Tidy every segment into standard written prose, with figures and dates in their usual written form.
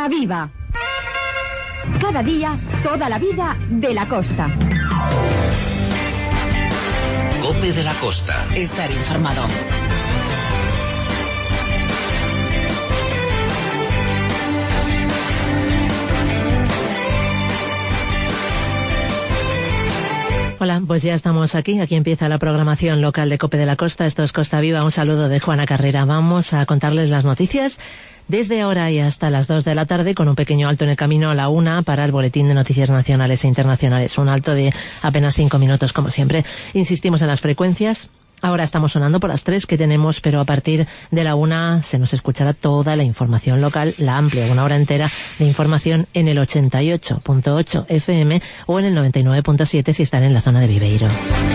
Costa Viva. Cada día, toda la vida de la costa. COPE de la Costa. Estar informado. Hola, pues ya estamos aquí empieza la programación local de COPE de la Costa. Esto es Costa Viva, un saludo de Juana Carrera. Vamos a contarles las noticias desde ahora y hasta las 2 de la tarde, con un pequeño alto en el camino a la 1 para el boletín de noticias nacionales e internacionales. Un alto de apenas 5 minutos, como siempre. Insistimos en las frecuencias. Ahora estamos sonando por las 3 que tenemos, pero a partir de la 1 se nos escuchará toda la información local, la amplia, una hora entera de información en el 88.8 FM o en el 99.7 si están en la zona de Viveiro.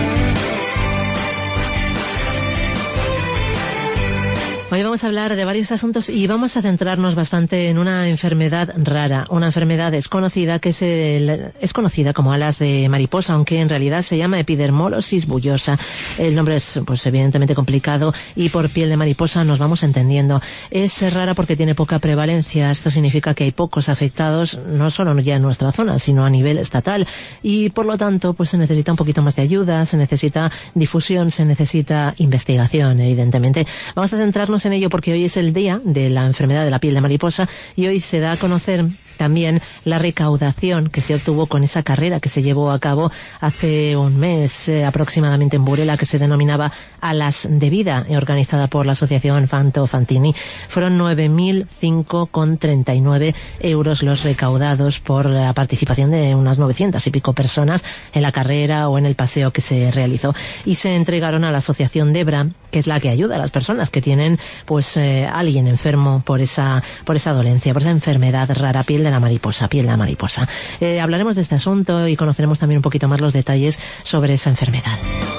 Hoy vamos a hablar de varios asuntos y vamos a centrarnos bastante en una enfermedad rara, una enfermedad desconocida que es conocida como alas de mariposa, aunque en realidad se llama epidermólosis bullosa. El nombre es, pues, evidentemente complicado y por piel de mariposa nos vamos entendiendo. Es rara porque tiene poca prevalencia. Esto significa que hay pocos afectados, no solo ya en nuestra zona, sino a nivel estatal. Y por lo tanto, pues se necesita un poquito más de ayuda, se necesita difusión, se necesita investigación, evidentemente. Vamos a centrarnos en ello porque hoy es el día de la enfermedad de la piel de mariposa y hoy se da a conocer también la recaudación que se obtuvo con esa carrera que se llevó a cabo hace un mes aproximadamente en Burela, que se denominaba Alas de Vida, organizada por la asociación Fanto Fantini. Fueron 9.005,39 euros los recaudados por la participación de unas 900 y pico personas en la carrera o en el paseo que se realizó, y se entregaron a la asociación Debra, que es la que ayuda a las personas que tienen alguien enfermo por esa dolencia, por esa enfermedad rara, piel de la mariposa. Hablaremos de este asunto y conoceremos también un poquito más los detalles sobre esa enfermedad.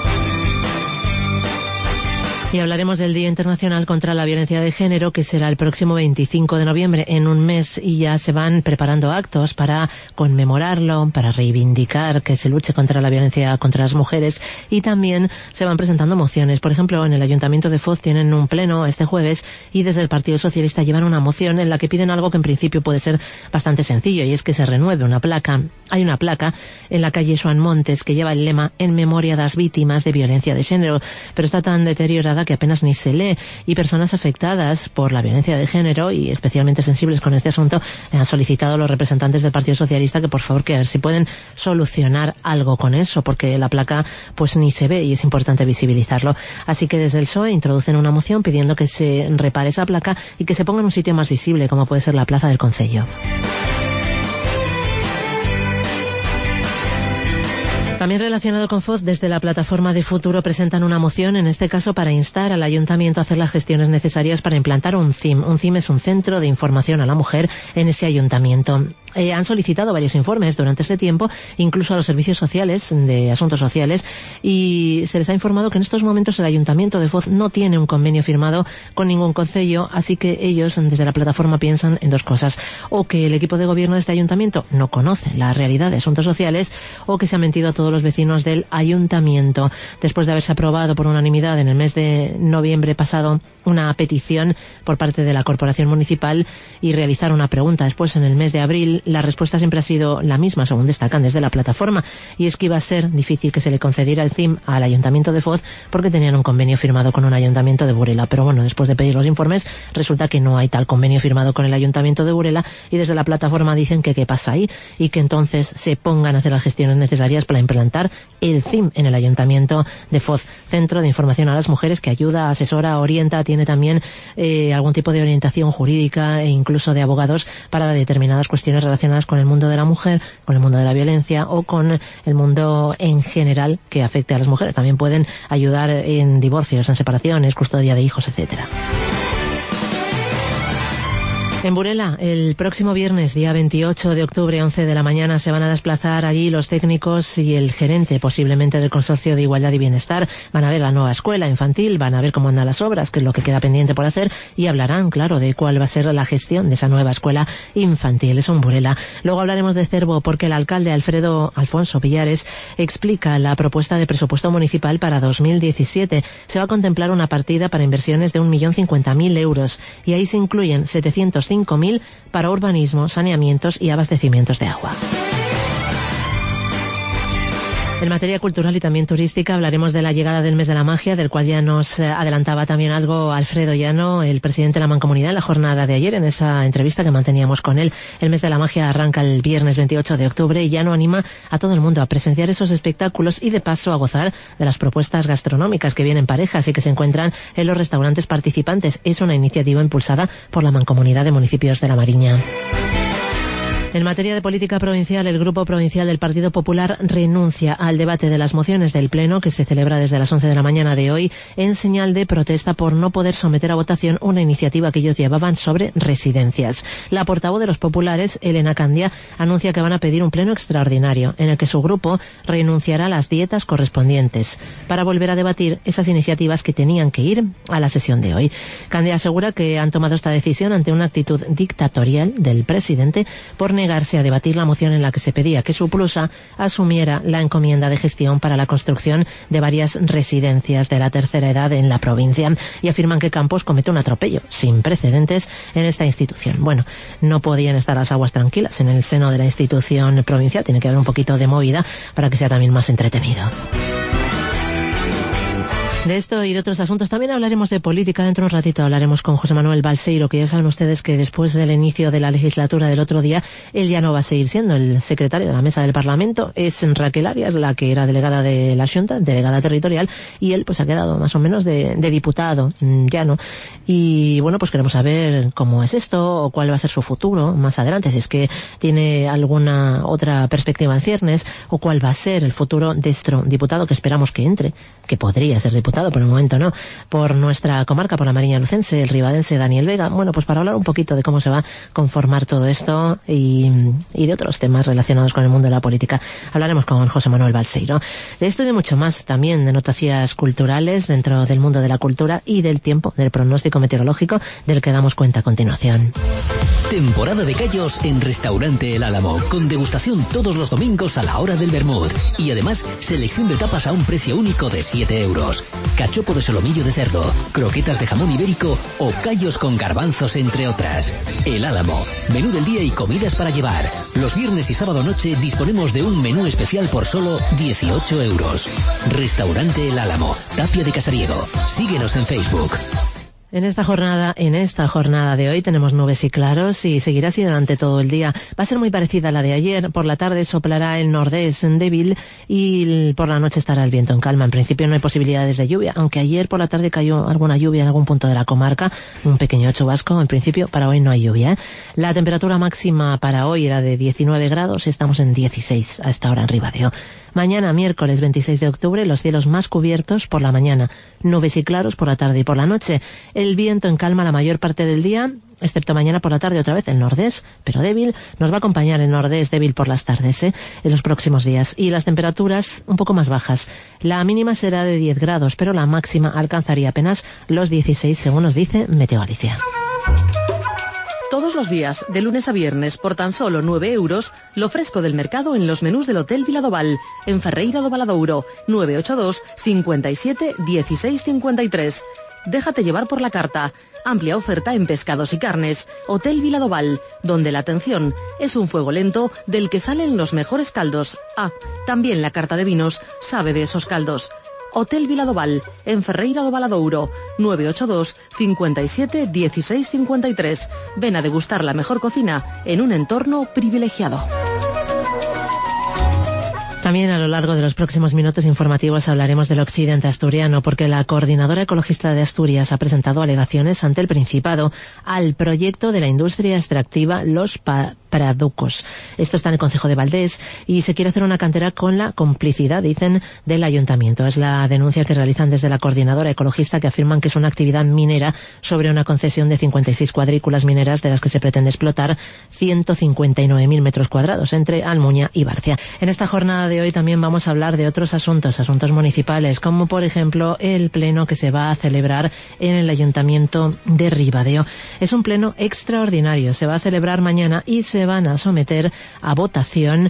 Y hablaremos del Día Internacional contra la Violencia de Género, que será el próximo 25 de noviembre, en un mes, y ya se van preparando actos para conmemorarlo, para reivindicar que se luche contra la violencia contra las mujeres, y también se van presentando mociones. Por ejemplo, en el Ayuntamiento de Foz tienen un pleno este jueves y desde el Partido Socialista llevan una moción en la que piden algo que en principio puede ser bastante sencillo, y es que se renueve una placa. Hay una placa en la calle Joan Montes que lleva el lema "En memoria das víctimas de violencia de género", pero está tan deteriorada que apenas ni se lee, y personas afectadas por la violencia de género y especialmente sensibles con este asunto han solicitado a los representantes del Partido Socialista que por favor, que a ver si pueden solucionar algo con eso, porque la placa pues ni se ve y es importante visibilizarlo. Así que desde el PSOE introducen una moción pidiendo que se repare esa placa y que se ponga en un sitio más visible, como puede ser la Plaza del Concello. También relacionado con Foz, desde la plataforma de Futuro presentan una moción, en este caso para instar al ayuntamiento a hacer las gestiones necesarias para implantar un CIM. Un CIM es un centro de información a la mujer en ese ayuntamiento. Han solicitado varios informes durante ese tiempo, incluso a los servicios sociales, de asuntos sociales, y se les ha informado que en estos momentos el Ayuntamiento de Foz no tiene un convenio firmado con ningún concello, así que ellos desde la plataforma piensan en dos cosas: o que el equipo de gobierno de este ayuntamiento no conoce la realidad de asuntos sociales, o que se ha mentido a todos los vecinos del ayuntamiento. Después de haberse aprobado por unanimidad en el mes de noviembre pasado una petición por parte de la Corporación Municipal y realizar una pregunta después en el mes de abril, la respuesta siempre ha sido la misma, según destacan desde la plataforma, y es que iba a ser difícil que se le concediera el CIM al Ayuntamiento de Foz porque tenían un convenio firmado con un ayuntamiento de Burela. Pero bueno, después de pedir los informes, resulta que no hay tal convenio firmado con el Ayuntamiento de Burela, y desde la plataforma dicen que qué pasa ahí y que entonces se pongan a hacer las gestiones necesarias para implantar el CIM en el Ayuntamiento de Foz, Centro de Información a las Mujeres, que ayuda, asesora, orienta, tiene también algún tipo de orientación jurídica e incluso de abogados para determinadas cuestiones relacionadas con el mundo de la mujer, con el mundo de la violencia o con el mundo en general que afecte a las mujeres. También pueden ayudar en divorcios, en separaciones, custodia de hijos, etcétera. En Burela, el próximo viernes, día 28 de octubre, 11 de la mañana, se van a desplazar allí los técnicos y el gerente, posiblemente del Consorcio de Igualdad y Bienestar. Van a ver la nueva escuela infantil, van a ver cómo andan las obras, qué es lo que queda pendiente por hacer, y hablarán, claro, de cuál va a ser la gestión de esa nueva escuela infantil. Eso en Burela. Luego hablaremos de Cervo, porque el alcalde Alfonso Villares explica la propuesta de presupuesto municipal para 2017. Se va a contemplar una partida para inversiones de 1.050.000 euros, y ahí se incluyen 750 5.000 para urbanismo, saneamientos y abastecimientos de agua. En materia cultural y también turística hablaremos de la llegada del mes de la magia, del cual ya nos adelantaba también algo Alfredo Llano, el presidente de la Mancomunidad, en la jornada de ayer, en esa entrevista que manteníamos con él. El mes de la magia arranca el viernes 28 de octubre y Llano anima a todo el mundo a presenciar esos espectáculos y de paso a gozar de las propuestas gastronómicas que vienen parejas y que se encuentran en los restaurantes participantes. Es una iniciativa impulsada por la Mancomunidad de Municipios de La Mariña. En materia de política provincial, el Grupo Provincial del Partido Popular renuncia al debate de las mociones del Pleno, que se celebra desde las 11 de la mañana de hoy, en señal de protesta por no poder someter a votación una iniciativa que ellos llevaban sobre residencias. La portavoz de los populares, Elena Candia, anuncia que van a pedir un pleno extraordinario, en el que su grupo renunciará a las dietas correspondientes, para volver a debatir esas iniciativas que tenían que ir a la sesión de hoy. Candia asegura que han tomado esta decisión ante una actitud dictatorial del presidente por negarse a debatir la moción en la que se pedía que su Plusa asumiera la encomienda de gestión para la construcción de varias residencias de la tercera edad en la provincia, y afirman que Campos comete un atropello sin precedentes en esta institución. Bueno, no podían estar las aguas tranquilas en el seno de la institución provincial, tiene que haber un poquito de movida para que sea también más entretenido. De esto y de otros asuntos también hablaremos de política. Dentro de un ratito hablaremos con José Manuel Balseiro, que ya saben ustedes que después del inicio de la legislatura del otro día, él ya no va a seguir siendo el secretario de la mesa del Parlamento. Es Raquel Arias, la que era delegada de la Xunta, delegada territorial, y él pues ha quedado más o menos de diputado, ya no. Y bueno, pues queremos saber cómo es esto, o cuál va a ser su futuro más adelante, si es que tiene alguna otra perspectiva en ciernes, o cuál va a ser el futuro de este diputado que esperamos que entre, que podría ser diputado, por el momento no, por nuestra comarca, por la Mariña Lucense, el ribadense Daniel Vega. Bueno, pues para hablar un poquito de cómo se va a conformar todo esto y de otros temas relacionados con el mundo de la política, hablaremos con José Manuel Balseiro. De esto y de mucho más, también de noticias culturales dentro del mundo de la cultura y del tiempo, del pronóstico meteorológico, del que damos cuenta a continuación. Temporada de callos en Restaurante El Álamo, con degustación todos los domingos a la hora del vermut. Y además, selección de tapas a un precio único de 7 euros. Cachopo de solomillo de cerdo, croquetas de jamón ibérico o callos con garbanzos, entre otras. El Álamo, menú del día y comidas para llevar. Los viernes y sábado noche disponemos de un menú especial por solo 18 euros. Restaurante El Álamo, Tapia de Casariego. Síguenos en Facebook. En esta jornada de hoy tenemos nubes y claros y seguirá así durante todo el día. Va a ser muy parecida a la de ayer. Por la tarde soplará el nordés débil y por la noche estará el viento en calma. En principio no hay posibilidades de lluvia, aunque ayer por la tarde cayó alguna lluvia en algún punto de la comarca, un pequeño chubasco. En principio para hoy no hay lluvia. La temperatura máxima para hoy era de 19 grados y estamos en 16 a esta hora en Ribadeo. Mañana, miércoles 26 de octubre, los cielos más cubiertos por la mañana, nubes y claros por la tarde y por la noche. El viento en calma la mayor parte del día, excepto mañana por la tarde otra vez el nordés, pero débil. Nos va a acompañar el nordés débil por las tardes, en los próximos días. Y las temperaturas un poco más bajas. La mínima será de 10 grados, pero la máxima alcanzaría apenas los 16, según nos dice Meteo Galicia. Todos los días, de lunes a viernes, por tan solo 9 euros, lo fresco del mercado en los menús del Hotel Viladoval, en Ferreira do Valadouro, 982 57 16 53. Déjate llevar por la carta. Amplia oferta en pescados y carnes. Hotel Viladoval, donde la atención es un fuego lento del que salen los mejores caldos. Ah, también la carta de vinos sabe de esos caldos. Hotel Viladoval, en Ferreira do Valadouro, 982 57 16 53. Ven a degustar la mejor cocina en un entorno privilegiado. También a lo largo de los próximos minutos informativos hablaremos del occidente asturiano, porque la Coordinadora Ecologista de Asturias ha presentado alegaciones ante el Principado al proyecto de la industria extractiva Los Praducos. Esto está en el concejo de Valdés y se quiere hacer una cantera con la complicidad, dicen, del ayuntamiento. Es la denuncia que realizan desde la Coordinadora Ecologista, que afirman que es una actividad minera sobre una concesión de 56 cuadrículas mineras de las que se pretende explotar 159.000 metros cuadrados entre Almuña y Barcia. En esta jornada de hoy también vamos a hablar de otros asuntos municipales, como por ejemplo el pleno que se va a celebrar en el Ayuntamiento de Ribadeo. Es un pleno extraordinario, se va a celebrar mañana y se van a someter a votación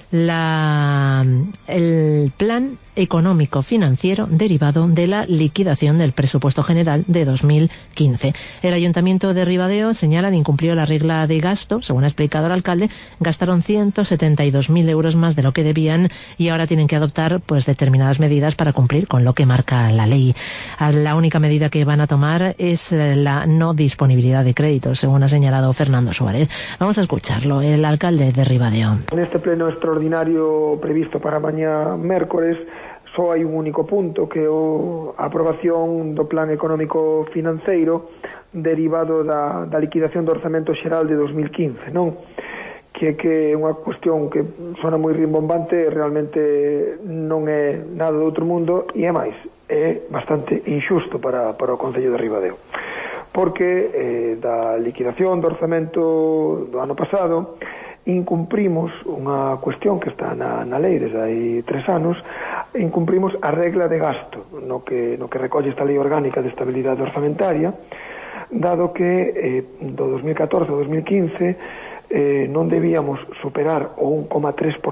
el plan económico-financiero derivado de la liquidación del presupuesto general de 2015. El Ayuntamiento de Ribadeo, señalan, incumplió la regla de gasto. Según ha explicado el alcalde, gastaron 172.000 euros más de lo que debían y ahora tienen que adoptar determinadas medidas para cumplir con lo que marca la ley. La única medida que van a tomar es la no disponibilidad de créditos, según ha señalado Fernando Suárez. Vamos a escucharlo, el alcalde de Ribadeo. En este pleno extraordinario previsto para mañá mércores, só hai un único punto, que é a aprobación do plan económico financeiro derivado da liquidación do orzamento xeral de 2015, non? Que é unha cuestión que sona moi rimbombante, realmente non é nada do outro mundo e é máis, é bastante injusto para o Concello de Ribadeo, porque da liquidación do orzamento do ano pasado incumprimos unha cuestión que está na lei desde hai 3 anos. Incumprimos a regla de gasto no que recolle esta lei orgánica de estabilidade orzamentaria, dado que do 2014 ao 2015 non debíamos superar o 1,3%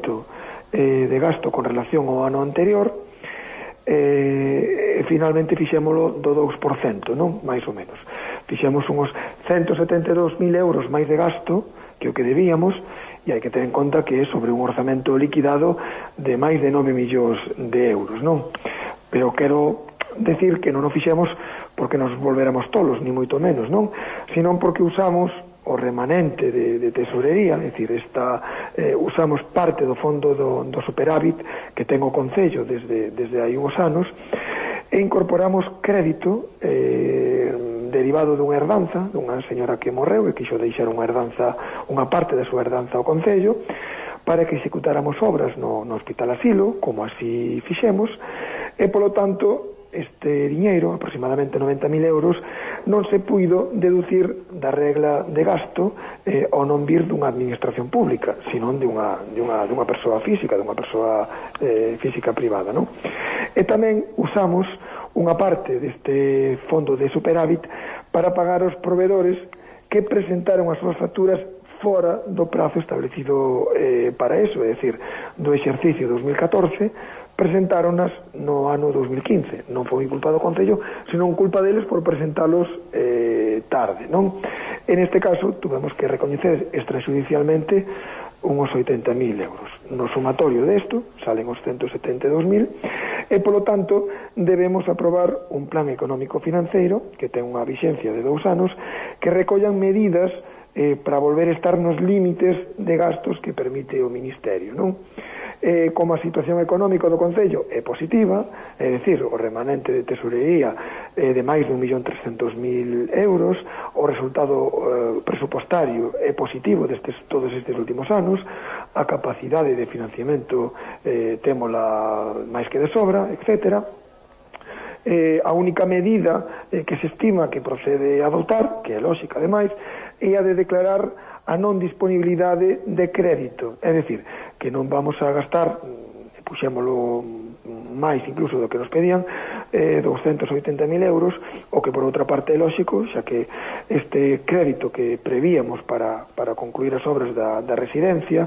de gasto con relación ao ano anterior. Finalmente fixémolo do 2%, non? Mais ou menos. Fixemos uns 172.000 euros máis de gasto que o que debíamos, e hai que ter en conta que é sobre un orzamento liquidado de máis de 9 millóns de euros, non? Pero quero decir que non o fixemos porque nos volvéramos tolos, ni moito menos, non? Senón porque usamos o remanente de tesorería, é dicir, usamos parte do fondo do superávit que ten o Concello desde hai uns anos, e incorporamos crédito derivado dunha herdanza, dunha señora que morreu e quixo deixar unha parte da súa herdanza ao Concello, para que executáramos obras no Hospital Asilo, como así fixemos, e polo tanto este diñeiro, aproximadamente 90.000 euros, non se puido deducir da regla de gasto ao non vir dunha administración pública, senón dunha persoa física, dunha persoa física privada, non? E tamén usamos unha parte deste fondo de superávit para pagar os proveedores que presentaron as súas facturas fora do prazo establecido para eso, é dicir, do exercicio 2014, presentáronas no ano 2015. Non foi culpa do Concello, senón culpa deles por presentalos tarde, non? En este caso, tuvemos que recoñecer extrajudicialmente uns 80.000 euros. No sumatorio desto, salen os 172.000, e, polo tanto, debemos aprobar un plan económico financeiro, que ten unha vixencia de 2 anos, que recollan medidas para volver a estar nos límites de gastos que permite o Ministerio, non? Como a situación económica do Concello é positiva, é dicir, o remanente de tesorería é de máis de 1.300.000 euros, o resultado presupostario é positivo todos estes últimos anos, a capacidade de financiamento témola máis que de sobra, etcétera. A única medida que se estima que procede a adoptar, que é lógica ademais, é a de declarar a non disponibilidade de crédito, é dicir, que non vamos a gastar, puxémolo máis incluso do que nos pedían, 280.000 euros, o que por outra parte é lógico, xa que este crédito que prevíamos para concluir as obras da residencia,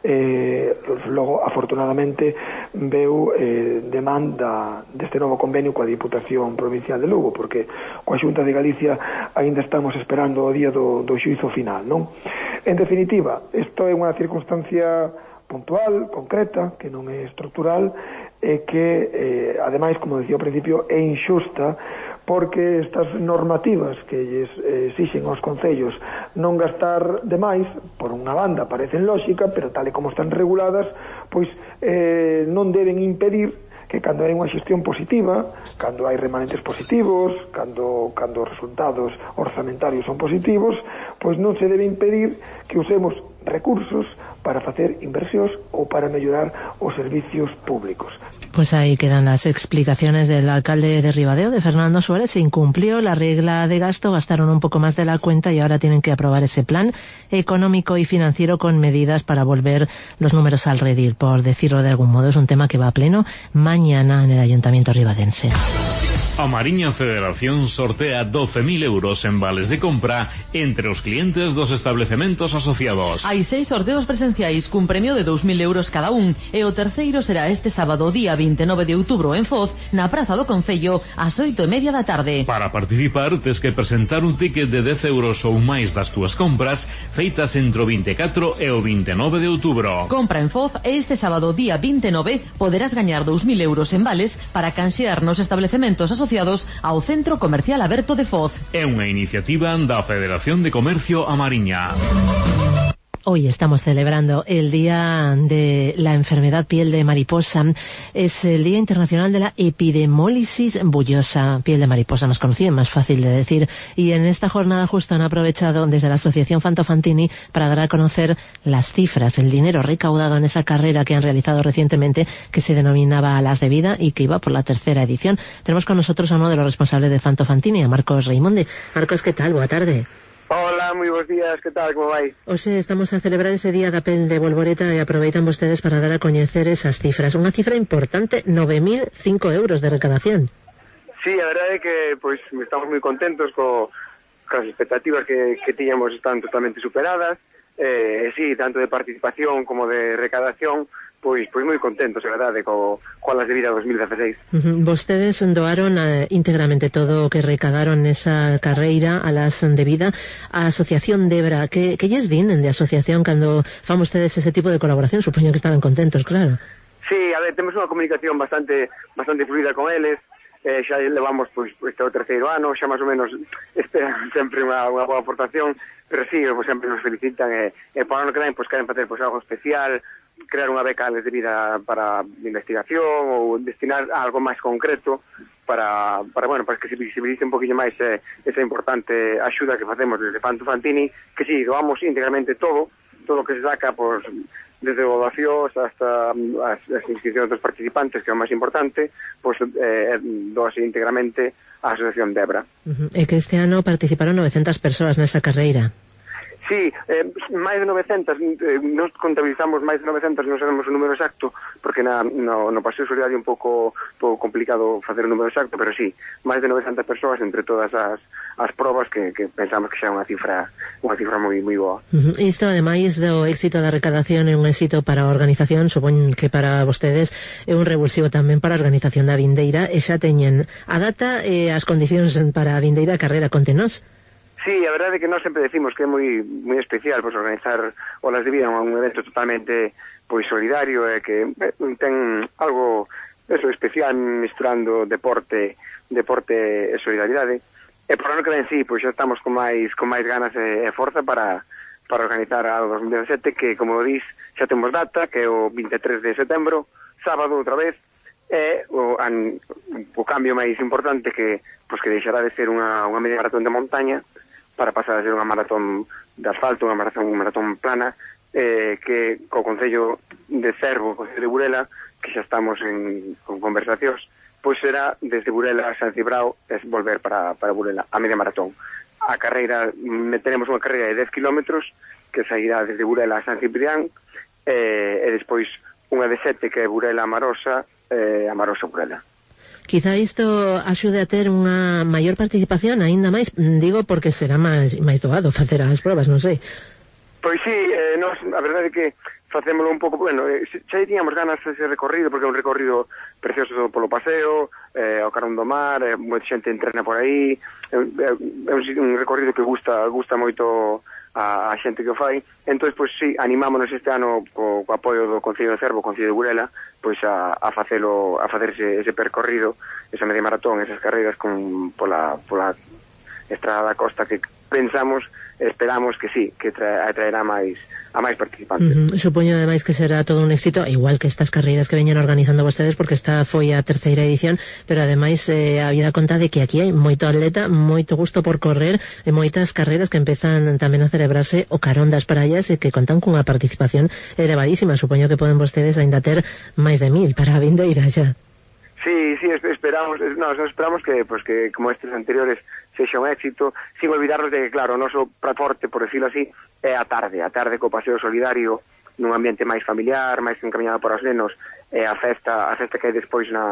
logo afortunadamente veu demanda deste novo convenio coa Diputación Provincial de Lugo, porque coa Xunta de Galicia aínda estamos esperando o día do xuízo final, non? En definitiva, isto é unha circunstancia puntual, concreta, que non é estructural, e que, ademais, como decía ao principio, é injusta, porque estas normativas que lles exixen aos concellos non gastar demais, por unha banda parecen lógica, pero tal e como están reguladas, pois non deben impedir que cando hai unha xestión positiva, cando hai remanentes positivos, cando os resultados orzamentarios son positivos, pois non se debe impedir que usemos recursos para facer inversións ou para mellorar os servicios públicos. Pues ahí quedan las explicaciones del alcalde de Ribadeo, de Fernando Suárez. Se incumplió la regla de gasto, gastaron un poco más de la cuenta y ahora tienen que aprobar ese plan económico y financiero con medidas para volver los números al redil, por decirlo de algún modo. Es un tema que va a pleno mañana en el Ayuntamiento ribadense. A Mariña Federación sortea 12.000 euros en vales de compra entre os clientes dos establecementos asociados. Hai 6 sorteos presenciais cun premio de 2.000 euros cada un, e o terceiro será este sábado, día 29 de outubro, en Foz, na Praza do Concello, ás 8:30 da tarde. Para participar, tes que presentar un ticket de 10 euros ou máis das túas compras feitas entre o 24 e o 29 de outubro. Compra en Foz e este sábado, día 29, poderás gañar 2.000 euros en vales para canxear nos establecementos asociados ao Centro Comercial Aberto de Foz. É unha iniciativa da Federación de Comercio A Mariña. Hoy estamos celebrando el Día de la Enfermedad Piel de Mariposa. Es el Día Internacional de la Epidemólisis bullosa, piel de mariposa más conocida, más fácil de decir. Y en esta jornada justo han aprovechado desde la Asociación Fantofantini para dar a conocer las cifras, el dinero recaudado en esa carrera que han realizado recientemente, que se denominaba Las de Vida y que iba por la 3ª edición. Tenemos con nosotros a uno de los responsables de Fantofantini, a Marcos Reimonde. Marcos, ¿qué tal? Boa tarde. Hola, moi bons días, que tal, como vai? Hoxe estamos a celebrar ese día da pel de Bolboreta e aproveitan vostedes para dar a coñecer esas cifras. Unha cifra importante, 9.005 euros de recadación. Sí, a verdade é que pois estamos moi contentos as expectativas que tiñamos están totalmente superadas. Sí, tanto de participación como de recadación, pois moi contentos, a verdade, coa Las de Vida 2016. Vostedes doaron íntegramente todo o que recadaron nesa carreira a Las de Vida a Asociación Debra. Que lles din de asociación cando fan vostedes ese tipo de colaboración? Supoño que estaban contentos, claro. Sí, a ver, temos unha comunicación bastante fluida con eles. Xa levamos pois este o 3º ano, xa máis ou menos esperan sempre unha boa aportación, pero sí, pois sempre nos felicitan e para o ano que ven, pois queren facer pois algo especial, crear unha beca de vida para investigación ou destinar a algo máis concreto para que se visibilice un poquinho máis esa importante axuda que facemos desde Fantofantini, que sí, doamos íntegramente todo o que se saca, pois desde donacións hasta as inscripcións dos participantes, que é o máis importante, pois doase íntegramente a Asociación Debra. E que este ano participaron 900 persoas nesa carreira. Sí, máis de 900, nos contabilizamos máis de 900, non sabemos o número exacto, porque no paseo solidario é un pouco complicado facer o número exacto, pero sí, máis de 900 persoas entre todas as probas que pensamos que xa é unha cifra moi boa. Isto, ademais do éxito da recadación, é un éxito para a organización, supoño que para vostedes é un revulsivo tamén para a organización da vindeira, e xa teñen a data e as condicións para a vindeira carreira. Contenos. Sí, a verdade é que nós sempre decimos que é moi especial pois organizar o Las de Vida, un evento totalmente pois solidario e que ten algo especial mesturando deporte e solidaridade. E por ano que ven, sí, pois xa estamos con máis ganas e forza para organizar a 2017, que, como dís, xa temos data, que é o 23 de setembro, sábado outra vez, e o cambio máis importante que deixará de ser unha media maratón de montaña para pasar a ser unha maratón de asfalto, unha maratón plana, que co Concello de Cervo, o Concello de Burela, que xa estamos con conversacións, pois será desde Burela a San Cibrao volver para Burela, a media maratón. A carreira, tenemos unha carreira de 10 kilómetros que sairá desde Burela a San Cibrián, e despois unha de 7 que é Burela a Marosa, a Marosa Burela. Quizá isto axude a ter unha maior participación, aínda máis, digo, porque será máis doado facer as probas, non sei. Pois sí, nós, a verdade é que facémolo un pouco, xa tiñamos ganas ese recorrido, porque é un recorrido precioso polo paseo, ao carón do mar, moita xente entrena por aí, é un recorrido que gusta moito a xente que o fai. Entón, pois sí, animámonos este ano co apoio do Concello de Cervo, Concello de Burela, pois a facer ese percorrido, esa media maratón, esas carreiras pola estrada da costa, que pensamos, esperamos que sí, que atraerá a máis participantes. Supoño ademais que será todo un éxito, igual que estas carreiras que veñen organizando vostedes, porque esta foi a 3ª edición, pero ademais habida conta de que aquí hai moito atleta, moito gusto por correr, e moitas carreiras que empezan tamén a celebrarse o carón das praias e que contan cunha participación elevadísima. Supoño que poden vostedes aínda ter máis de 1000 para a vindeira xa. Sí, esperamos que como estes anteriores sexa un éxito, sin olvidarnos de que, claro, o noso prato forte, por decirlo así, é a tarde co paseo solidario, nun ambiente máis familiar, máis encaminhado para os nenos, e a festa que hai despois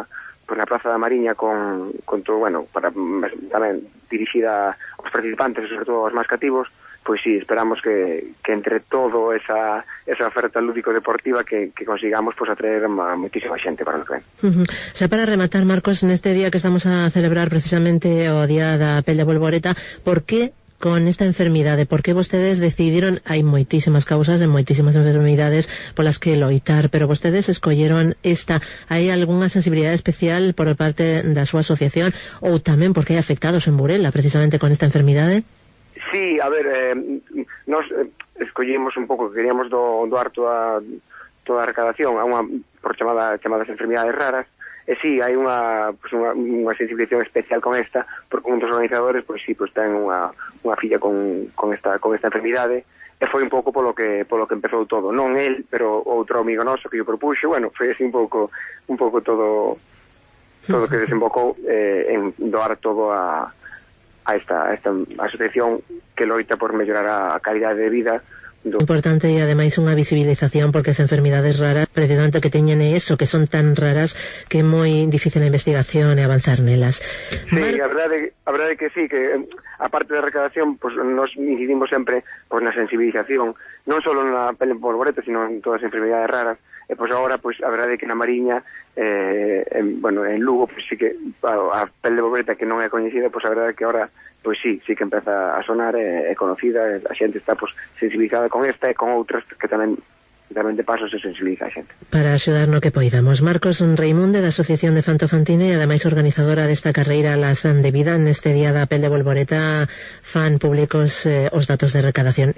na Praza da Mariña con todo, bueno, para tamén dirixida aos participantes e sobre todo aos máis cativos, pois sí, esperamos que entre todo esa oferta lúdico-deportiva que consigamos pois atraer a moitísima xente para o que ven. Xa para rematar, Marcos, neste día que estamos a celebrar precisamente o Día da Pel de Bolboreta, por que con esta enfermidade, por que vostedes decidiron, hai moitísimas causas e moitísimas enfermidades polas que loitar, pero vostedes escolleron esta? Hai algunha sensibilidade especial por parte da súa asociación ou tamén porque hai afectados en Burela precisamente con esta enfermidade? Sí, a ver, nos escollemos un pouco que queríamos doar toda a recadación a unha por chamadas enfermidades raras. E sí, hai unha sensibilización especial con esta, porque un dos organizadores, pois sí, pois ten unha filla con esta enfermidade, e foi un pouco polo que empezou todo. Non el, pero outro amigo noso que yo propuxo, bueno, foi así un pouco todo que desembocou en doar todo a esta asociación que loita por mellorar a calidade de vida. Importante e ademais unha visibilización, porque as enfermidades raras precisamente que teñen eso, que son tan raras que é moi difícil a investigación e avanzar nelas. Sí, a verdade que sí, que aparte da recadación, pues, nos incidimos sempre pues, na sensibilización, non só na pel de bolboreta, sino en todas as enfermidades raras. E pois agora, pois a verdade é que na Mariña, en Lugo, pois sí que a pel de bolboreta que non é coñecida, pois a verdade é que agora pois sí que empeza a sonar, é conocida, a xente está pois sensibilizada con esta e con outras que tamén de paso se sensibiliza a xente. Para axudar no que poidamos, Marcos Reimunde da Asociación de Fantofantine e ademais organizadora desta carreira Las de Vida, neste día da pel de bolboreta fan públicos os datos de recadación,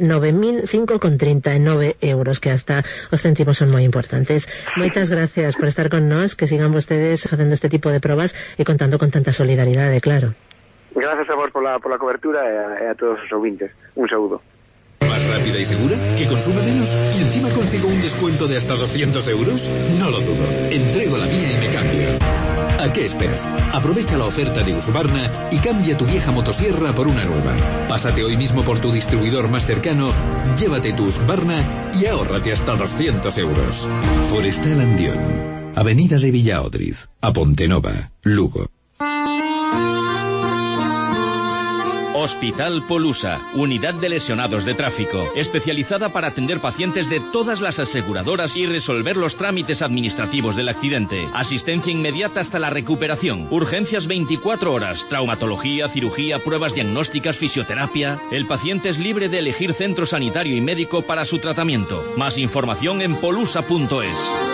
9.005,39 euros, que hasta os céntimos son moi importantes. Moitas gracias por estar con nós, que sigan vostedes facendo este tipo de probas e contando con tanta solidaridade, claro. Gracias a vos pola cobertura e a todos os ouvintes. Un saúdo. ¿Más rápida y segura? ¿Que consume menos? ¿Y encima consigo un descuento de hasta 200 euros? No lo dudo. Entrego la mía y me cambio. ¿A qué esperas? Aprovecha la oferta de Husqvarna y cambia tu vieja motosierra por una nueva. Pásate hoy mismo por tu distribuidor más cercano, llévate tu Husqvarna y ahórrate hasta 200 euros. Forestal Andión, Avenida de Villaodriz, a Pontenova, Lugo. Hospital Polusa, unidad de lesionados de tráfico, especializada para atender pacientes de todas las aseguradoras y resolver los trámites administrativos del accidente. Asistencia inmediata hasta la recuperación. Urgencias 24 horas, traumatología, cirugía, pruebas diagnósticas, fisioterapia. El paciente es libre de elegir centro sanitario y médico para su tratamiento. Más información en polusa.es.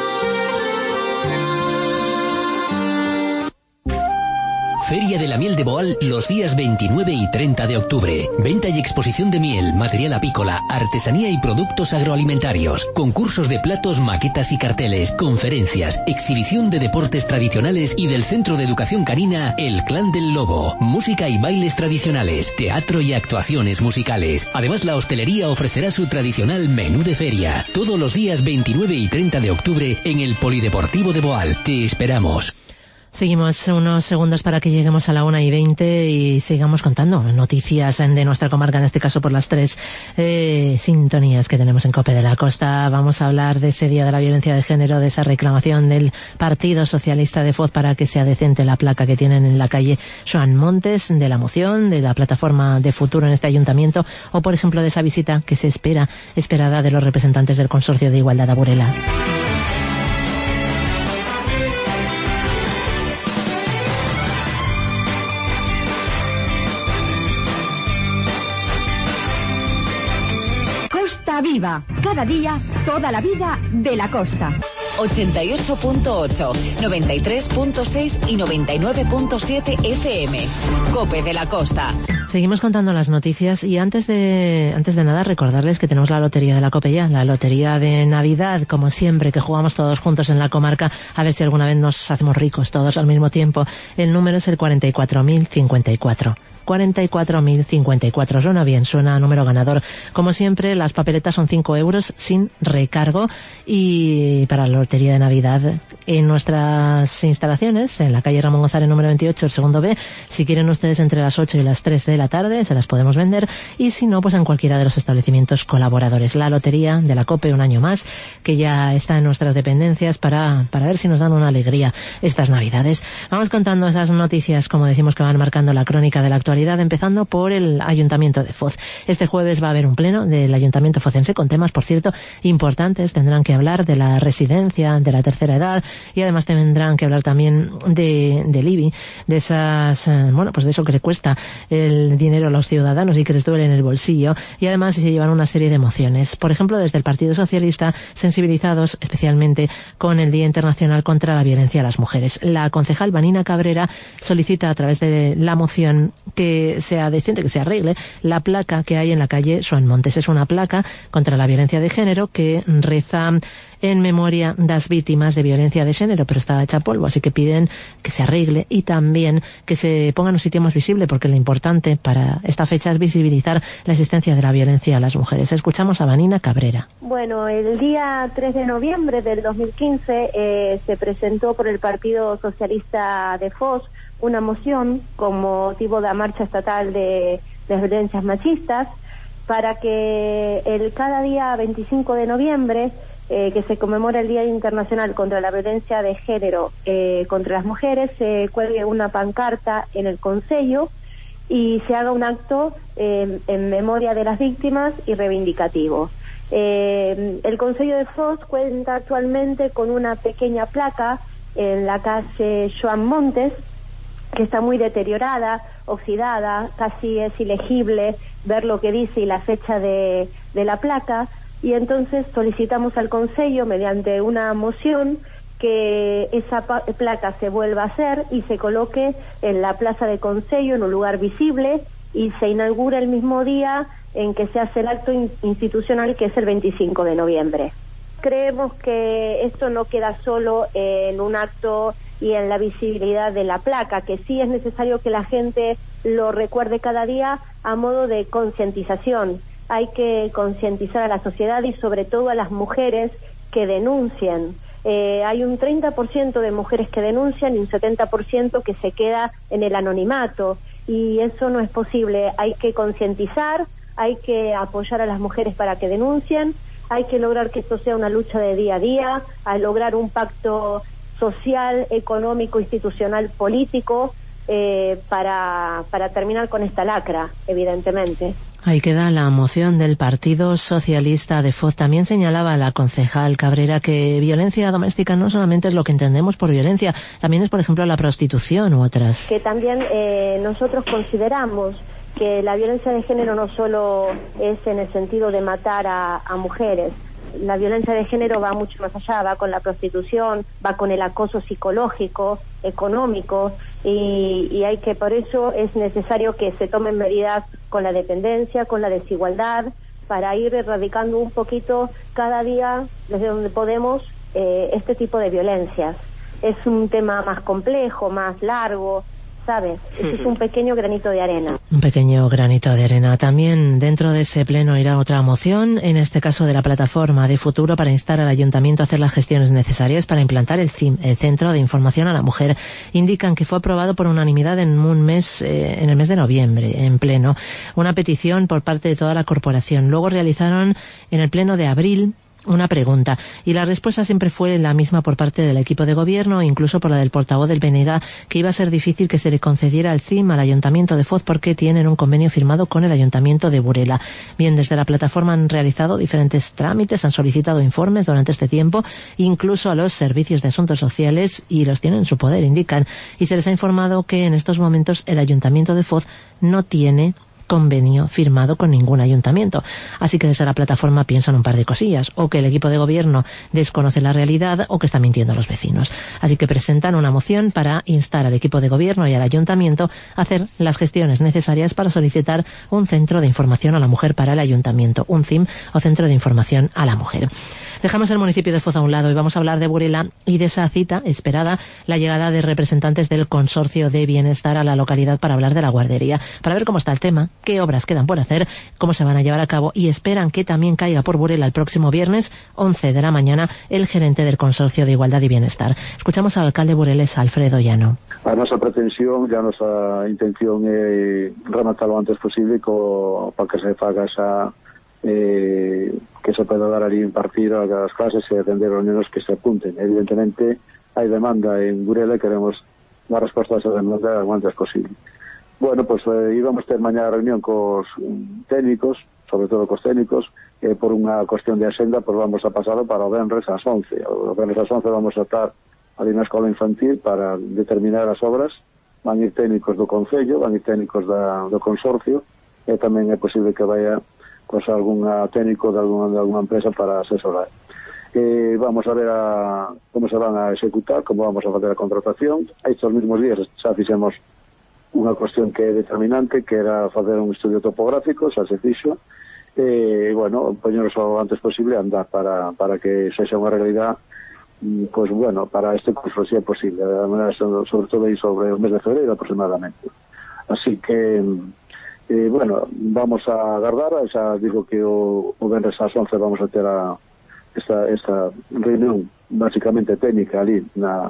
Feria de la Miel de Boal los días 29 y 30 de octubre. Venta y exposición de miel, material apícola, artesanía y productos agroalimentarios. Concursos de platos, maquetas y carteles, conferencias, exhibición de deportes tradicionales y del Centro de Educación Canina El Clan del Lobo. Música y bailes tradicionales, teatro y actuaciones musicales. Además, la hostelería ofrecerá su tradicional menú de feria. Todos los días 29 y 30 de octubre en el Polideportivo de Boal. Te esperamos. Seguimos unos segundos para que lleguemos a la 1:20 y sigamos contando noticias de nuestra comarca, en este caso por las 3 sintonías que tenemos en COPE de la Costa. Vamos a hablar de ese Día de la Violencia de Género, de esa reclamación del Partido Socialista de Foz para que sea decente la placa que tienen en la calle Joan Montes, de la moción, de la plataforma de futuro en este ayuntamiento, o por ejemplo de esa visita que se esperada de los representantes del Consorcio de Igualdad a Burela. Costa Viva, cada día, toda la vida de la costa. 88.8, 93.6 y 99.7 FM. COPE de la Costa. Seguimos contando las noticias y antes de nada recordarles que tenemos la lotería de la COPE ya, la lotería de Navidad, como siempre, que jugamos todos juntos en la comarca, a ver si alguna vez nos hacemos ricos todos al mismo tiempo. El número es el 44.054. 44.054. Suena bien, suena a número ganador. Como siempre, las papeletas son 5 euros sin recargo, y para la lotería de Navidad en nuestras instalaciones, en la calle Ramón González número 28, el segundo B, si quieren ustedes entre las 8 y las 3 de la tarde, se las podemos vender, y si no, pues en cualquiera de los establecimientos colaboradores. La lotería de la COPE, un año más, que ya está en nuestras dependencias para ver si nos dan una alegría estas Navidades. Vamos contando esas noticias, como decimos, que van marcando la crónica de la actualidad, empezando por el Ayuntamiento de Foz. Este jueves va a haber un pleno del Ayuntamiento focense con temas, por cierto, importantes. Tendrán que hablar de la residencia, de la tercera edad, y además tendrán que hablar también del IBI, de esas, pues de eso que le cuesta el dinero a los ciudadanos y que les duele en el bolsillo, y además se llevan una serie de mociones. Por ejemplo, desde el Partido Socialista, sensibilizados especialmente con el Día Internacional contra la Violencia a las Mujeres. La concejal Vanina Cabrera solicita a través de la moción que sea decente, que se arregle la placa que hay en la calle Joan Montes. Es una placa contra la violencia de género que reza en memoria de las víctimas de violencia de género, pero está hecha polvo, así que piden que se arregle y también que se ponga en un sitio más visible, porque lo importante para esta fecha es visibilizar la existencia de la violencia a las mujeres. Escuchamos a Vanina Cabrera. Bueno, el día 3 de noviembre del 2015 se presentó por el Partido Socialista de Foz una moción con motivo de la marcha estatal de violencias machistas, para que cada día 25 de noviembre que se conmemora el Día Internacional contra la Violencia de Género contra las Mujeres, se cuelgue una pancarta en el Concello y se haga un acto en memoria de las víctimas y reivindicativo. El Concello de Foz cuenta actualmente con una pequeña placa en la calle Joan Montes, que está muy deteriorada, oxidada, casi es ilegible ver lo que dice y la fecha de la placa. Y entonces solicitamos al Concello, mediante una moción, que esa placa se vuelva a hacer y se coloque en la plaza de Concello, en un lugar visible, y se inaugura el mismo día en que se hace el acto institucional, que es el 25 de noviembre. Creemos que esto no queda solo en un acto y en la visibilidad de la placa, que sí es necesario que la gente lo recuerde cada día a modo de concientización. Hay que concientizar a la sociedad y sobre todo a las mujeres que denuncien. Hay un 30% de mujeres que denuncian y un 70% que se queda en el anonimato, y eso no es posible. Hay que concientizar, hay que apoyar a las mujeres para que denuncien, hay que lograr que esto sea una lucha de día a día, a lograr un pacto social, económico, institucional, político, para terminar con esta lacra, evidentemente. Ahí queda la moción del Partido Socialista de Foz. También señalaba la concejal Cabrera que violencia doméstica no solamente es lo que entendemos por violencia, también es, por ejemplo, la prostitución u otras. Que también nosotros consideramos que la violencia de género no solo es en el sentido de matar a mujeres. La violencia de género va mucho más allá, va con la prostitución, va con el acoso psicológico, económico, y hay que, por eso es necesario que se tomen medidas con la dependencia, con la desigualdad, para ir erradicando un poquito cada día, desde donde podemos, este tipo de violencias. Es un tema más complejo, más largo, ¿sabes? Ese es un pequeño granito de arena. Un pequeño granito de arena. También dentro de ese pleno irá otra moción, en este caso de la Plataforma de Futuro, para instar al Ayuntamiento a hacer las gestiones necesarias para implantar el CIM, el Centro de Información a la Mujer. Indican que fue aprobado por unanimidad en un mes, en el mes de noviembre, en pleno. Una petición por parte de toda la corporación. Luego realizaron en el pleno de abril una pregunta, y la respuesta siempre fue la misma por parte del equipo de gobierno, incluso por la del portavoz del BNG, que iba a ser difícil que se le concediera el CIM al Ayuntamiento de Foz porque tienen un convenio firmado con el Ayuntamiento de Burela. Bien, desde la plataforma han realizado diferentes trámites, han solicitado informes durante este tiempo, incluso a los servicios de asuntos sociales, y los tienen en su poder, indican, y se les ha informado que en estos momentos el Ayuntamiento de Foz no tiene convenio firmado con ningún ayuntamiento. Así que desde la plataforma piensan un par de cosillas, o que el equipo de gobierno desconoce la realidad o que está mintiendo a los vecinos. Así que presentan una moción para instar al equipo de gobierno y al ayuntamiento a hacer las gestiones necesarias para solicitar un centro de información a la mujer para el ayuntamiento, un CIM o centro de información a la mujer. Dejamos el municipio de Foz a un lado y vamos a hablar de Burela y de esa cita esperada, la llegada de representantes del Consorcio de Bienestar a la localidad para hablar de la guardería, para ver cómo está el tema, qué obras quedan por hacer, cómo se van a llevar a cabo, y esperan que también caiga por Burela el próximo viernes, 11 de la mañana, el gerente del Consorcio de Igualdad y Bienestar. Escuchamos al alcalde bureles, Alfredo Llano. A nosa pretensión, a nosa intención é rematar o antes posible para que se faga esa que se pueda dar ali impartir a las clases e atender os nenos que se apunten. Evidentemente hai demanda en Burela e queremos dar resposta a esa demanda o antes posible. Bueno, pues íbamos ter mañá reunión cos técnicos, sobre todo cos técnicos, por unha cuestión de axenda, pues vamos a pasarlo para o venres ás 11. O venres ás 11 vamos a estar ali na escola infantil para determinar as obras. Van ir técnicos do Concello, van ir técnicos do Consorcio, e tamén é posible que vaya pues algún técnico de alguna empresa para asesorar. Vamos a ver como se van a executar, como vamos a facer a contratación. Estes mismos días xa fixemos unha cuestión que é determinante, que era facer un estudio topográfico, xa se fixo, e, bueno, poñeros o antes posible a andar para que sexa unha realidad, pues bueno, para este curso si é posible, sobre todo aí sobre o mes de febreiro aproximadamente. Así que bueno, vamos a agardar, xa digo que o venres ás 11 vamos a ter esta reunión basicamente técnica ali na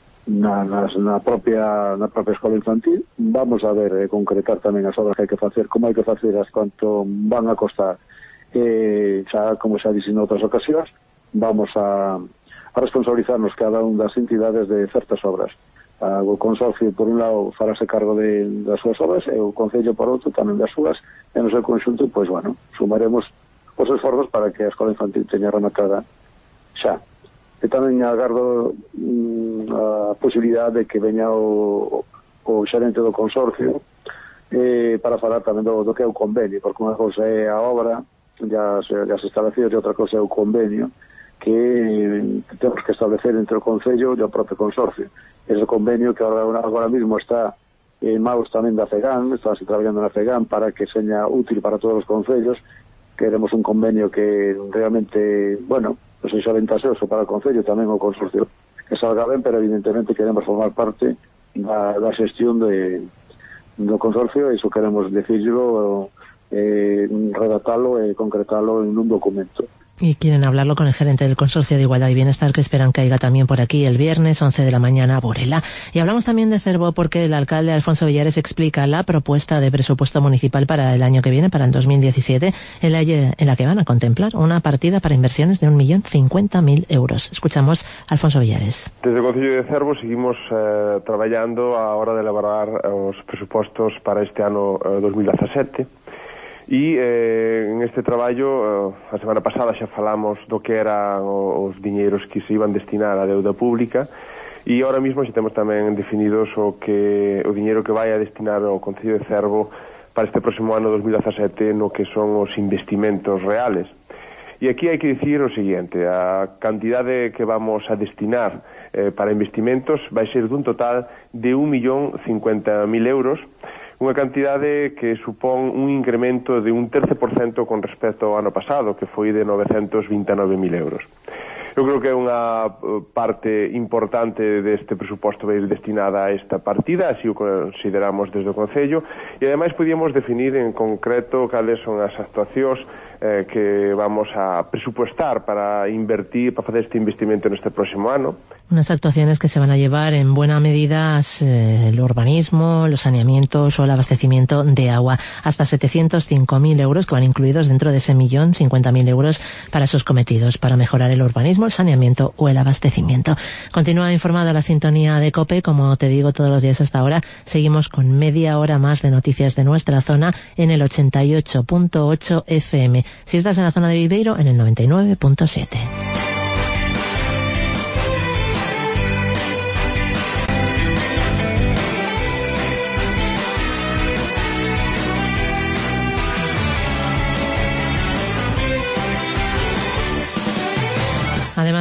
propia escola infantil. Vamos a ver concretar tamén as obras que hai que facer, como hai que faceras, cuánto van a costar, xa, como xa dixen en outras ocasións, vamos a responsabilizarnos cada unha das entidades de certas obras. O Consorcio, por un lado, farase cargo das súas obras, e o Concello, por outro, tamén das súas, e no seu conxunto, pois, bueno, sumaremos os esforzos para que a escola infantil teña rematada xa. E tamén agardo a posibilidade de que veña o xerente do Consorcio para falar tamén do que é o convenio, porque unha cosa é a obra, as instalacións, e outra cosa é o convenio que temos que establecer entre o Concello e o propio Consorcio. Ese convenio que agora mismo está en maus tamén da FEGAN, está traballando na FEGAN para que seña útil para todos os concellos. Queremos un convenio que realmente, bueno, pues sexa ventaxoso para o Concello, tamén o Consorcio que salga ben, pero evidentemente queremos formar parte da xestión do Consorcio, e iso queremos decirlo, redactalo e concretalo en un documento. Y quieren hablarlo con el gerente del Consorcio de Igualdad y Bienestar, que esperan caiga también por aquí el viernes 11 de la mañana a Burela. Y hablamos también de Cervo porque el alcalde Alfonso Villares explica la propuesta de presupuesto municipal para el año que viene, para el 2017, en la que van a contemplar una partida para inversiones de 1.050.000 euros. Escuchamos a Alfonso Villares. Desde o Concello de Cervo seguimos traballando a hora de elaborar os presupostos para este ano 2017. E en este traballo, a semana pasada xa falamos do que eran os diñeiros que se iban destinar á deuda pública, e ahora mismo xa temos tamén definidos o diñeiro que vai a destinar ao Concello de Cervo para este próximo ano 2017 no que son os investimentos reales. E aquí hai que dicir o seguinte: a cantidade que vamos a destinar para investimentos vai ser dun total de 1.050.000 euros, unha cantidade que supón un incremento de un 13% con respecto ao ano pasado, que foi de 929.000 euros. Eu creo que é unha parte importante deste presuposto vai ir destinada a esta partida, así o consideramos desde o Concello, e ademais podíamos definir en concreto cales son as actuacións que vamos a presupuestar para invertir, para facer este investimento neste próximo ano. Unas actuaciones que se van a llevar en buena medida el urbanismo, los saneamientos o el abastecimiento de agua. Hasta 705.000 euros que van incluidos dentro de ese 1.050.000 euros para esos cometidos, para mejorar el urbanismo, el saneamiento o el abastecimiento. Continúa informado la sintonía de COPE, como te digo todos los días hasta ahora. Seguimos con media hora más de noticias de nuestra zona en el 88.8 FM. Si estás en la zona de Viveiro, en el 99.7.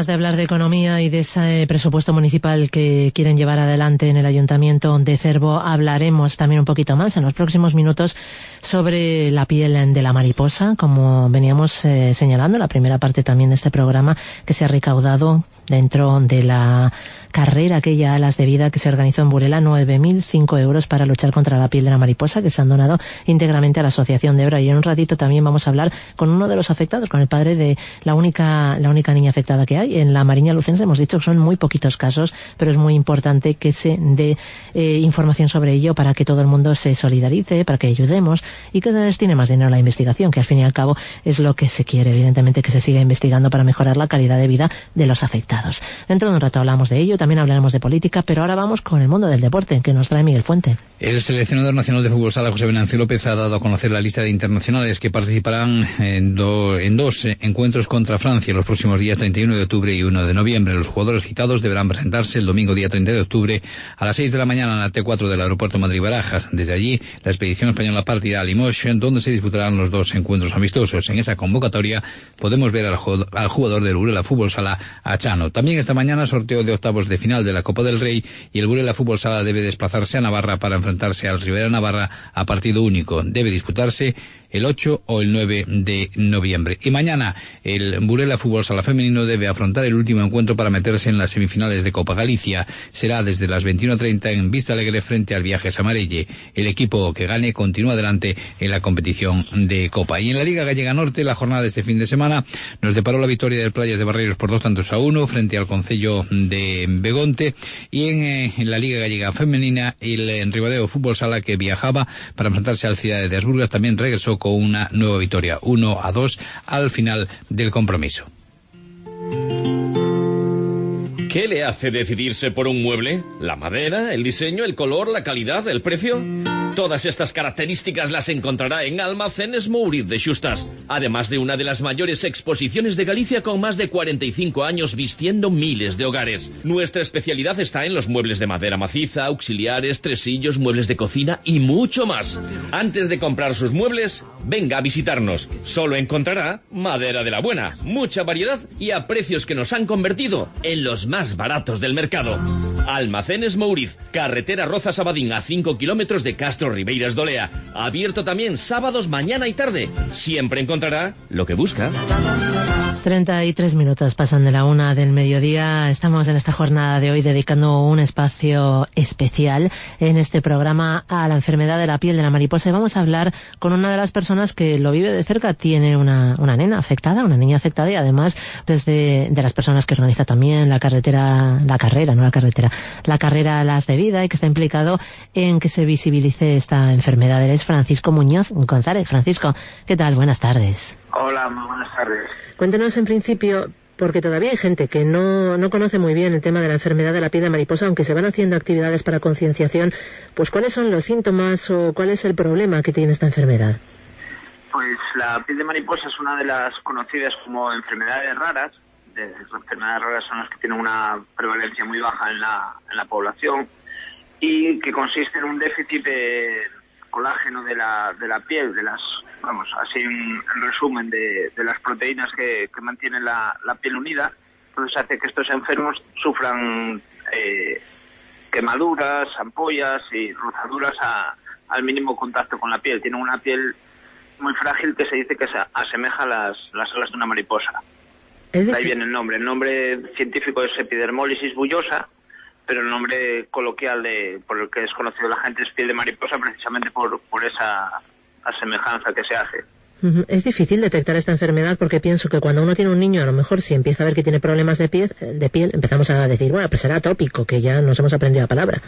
además de hablar de economía y de ese presupuesto municipal que quieren llevar adelante en el Ayuntamiento de Cervo, hablaremos también un poquito más en los próximos minutos sobre la piel de la mariposa, como veníamos señalando en la primera parte también de este programa, que se ha recaudado dentro de la carrera aquella Alas de Vida que se organizó en Burela, 9.005 euros para luchar contra la piel de la mariposa, que se han donado íntegramente a la Asociación de Ebra. Y en un ratito también vamos a hablar con uno de los afectados, con el padre de la única niña afectada que hay en la Mariña Lucense. Hemos dicho que son muy poquitos casos, pero es muy importante que se dé información sobre ello para que todo el mundo se solidarice, para que ayudemos y que cada vez tiene más dinero la investigación, que al fin y al cabo es lo que se quiere, evidentemente, que se siga investigando para mejorar la calidad de vida de los afectados. Dentro de un rato hablamos de ello, también hablaremos de política, pero ahora vamos con el mundo del deporte, que nos trae Miguel Fuente. El seleccionador nacional de fútbol sala, José Venancio López, ha dado a conocer la lista de internacionales que participarán en dos encuentros contra Francia los próximos días 31 de octubre y 1 de noviembre. Los jugadores citados deberán presentarse el domingo día 30 de octubre a las 6 de la mañana en la T4 del aeropuerto Madrid-Barajas. Desde allí, la expedición española partirá a Limoges, donde se disputarán los dos encuentros amistosos. En esa convocatoria podemos ver al jugador del Burela Fútbol Sala, a Chano. También esta mañana sorteo de octavos de final de la Copa del Rey y el Burela Fútbol Sala debe desplazarse a Navarra para enfrentarse al Rivera Navarra a partido único. Debe disputarse el 8 o el 9 de noviembre. Y mañana el Burela Fútbol Sala femenino debe afrontar el último encuentro para meterse en las semifinales de Copa Galicia. Será desde las 21:30 en Vista Alegre frente al Viajes Amarelle. El equipo que gane continúa adelante en la competición de Copa. Y en la Liga Gallega Norte, la jornada de este fin de semana nos deparó la victoria del Playas de Barreiros por 2-1 frente al Concello de Begonte. Y en la Liga Gallega Femenina, el Ribadeo Fútbol Sala, que viajaba para enfrentarse al Cidade de Asburgas, también regresó con una nueva victoria, 1-2 al final del compromiso. ¿Qué le hace decidirse por un mueble? ¿La madera, el diseño, el color, la calidad, el precio? Todas estas características las encontrará en Almacenes Mouriz de Xustas, además de una de las mayores exposiciones de Galicia con más de 45 años vistiendo miles de hogares. Nuestra especialidad está en los muebles de madera maciza, auxiliares, tresillos, muebles de cocina y mucho más. Antes de comprar sus muebles, venga a visitarnos. Solo encontrará madera de la buena, mucha variedad y a precios que nos han convertido en los más baratos del mercado. Almacenes Mouriz, carretera Rozas-Abadín, a 5 kilómetros de Castro Ribeiras de Olea. Abierto también sábados, mañana y tarde. Siempre encontrará lo que busca. 33 minutos pasan de la 1 del mediodía. Estamos en esta jornada de hoy dedicando un espacio especial en este programa a la enfermedad de la piel de la mariposa. Y vamos a hablar con una de las personas que lo vive de cerca. Tiene una nena afectada, una niña afectada, y además desde de las personas que organiza también la carrera Alas de Vida, y que está implicado en que se visibilice esta enfermedad. Él es Francisco Muñoz González. Francisco, ¿qué tal? Buenas tardes. Hola, muy buenas tardes. Cuéntenos en principio, porque todavía hay gente que no conoce muy bien el tema de la enfermedad de la piel de mariposa, aunque se van haciendo actividades para concienciación, pues ¿cuáles son los síntomas o cuál es el problema que tiene esta enfermedad? Pues la piel de mariposa es una de las conocidas como enfermedades raras. Las enfermedades raras son las que tienen una prevalencia muy baja en la población y que consiste en un déficit de colágeno de la piel, de las, vamos, así en resumen, de las proteínas que mantienen la piel unida. Entonces hace que estos enfermos sufran quemaduras, ampollas y rozaduras al mínimo contacto con la piel. Tienen una piel muy frágil que se dice que se asemeja a las alas de una mariposa. De ahí viene el nombre. El nombre científico es epidermólisis bullosa, pero el nombre coloquial por el que es conocido la gente es piel de mariposa, precisamente por esa asemejanza que se hace. Es difícil detectar esta enfermedad porque pienso que cuando uno tiene un niño, a lo mejor si empieza a ver que tiene problemas de piel, empezamos a decir, bueno, pues será atópico, que ya nos hemos aprendido la palabra.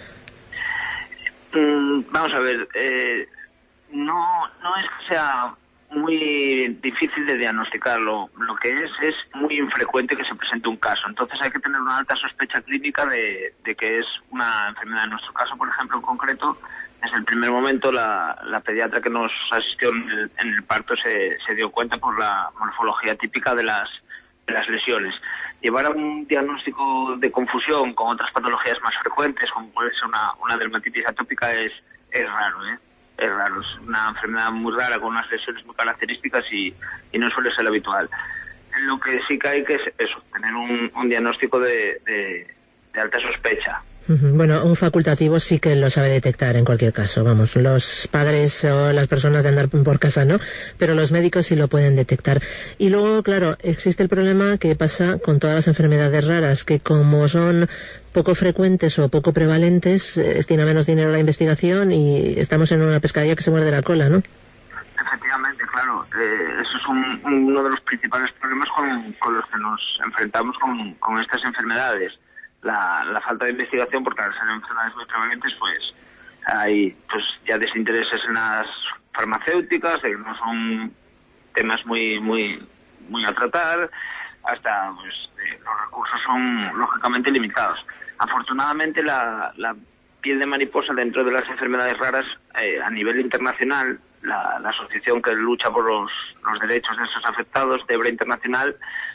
Vamos a ver, no es que sea muy difícil de diagnosticarlo. Lo que es muy infrecuente que se presente un caso. Entonces hay que tener una alta sospecha clínica de que es una enfermedad. En nuestro caso, por ejemplo, en concreto, desde el primer momento la pediatra que nos asistió en el parto se dio cuenta por la morfología típica de las lesiones. Llevar a un diagnóstico de confusión con otras patologías más frecuentes, como puede ser una dermatitis atópica, es raro, Es raro, es una enfermedad muy rara con unas lesiones muy características y no suele ser habitual. Lo que sí que hay que es eso, tener un diagnóstico de alta sospecha. Bueno, un facultativo sí que lo sabe detectar en cualquier caso, vamos, los padres o las personas de andar por casa no, pero los médicos sí lo pueden detectar. Y luego, claro, existe el problema que pasa con todas las enfermedades raras, que como son poco frecuentes o poco prevalentes, destina menos dinero a la investigación y estamos en una pescadilla que se muerde la cola, ¿no? Efectivamente, claro, eso es uno de los principales problemas con los que nos enfrentamos con estas enfermedades. La falta de investigación, porque al ser enfermedades muy prevalentes, pues hay pues ya desintereses en las farmacéuticas, de que no son temas muy a tratar, hasta pues los recursos son lógicamente limitados. Afortunadamente la piel de mariposa dentro de las enfermedades raras a nivel internacional, la asociación que lucha por los derechos de esos afectados, Debra Internacional,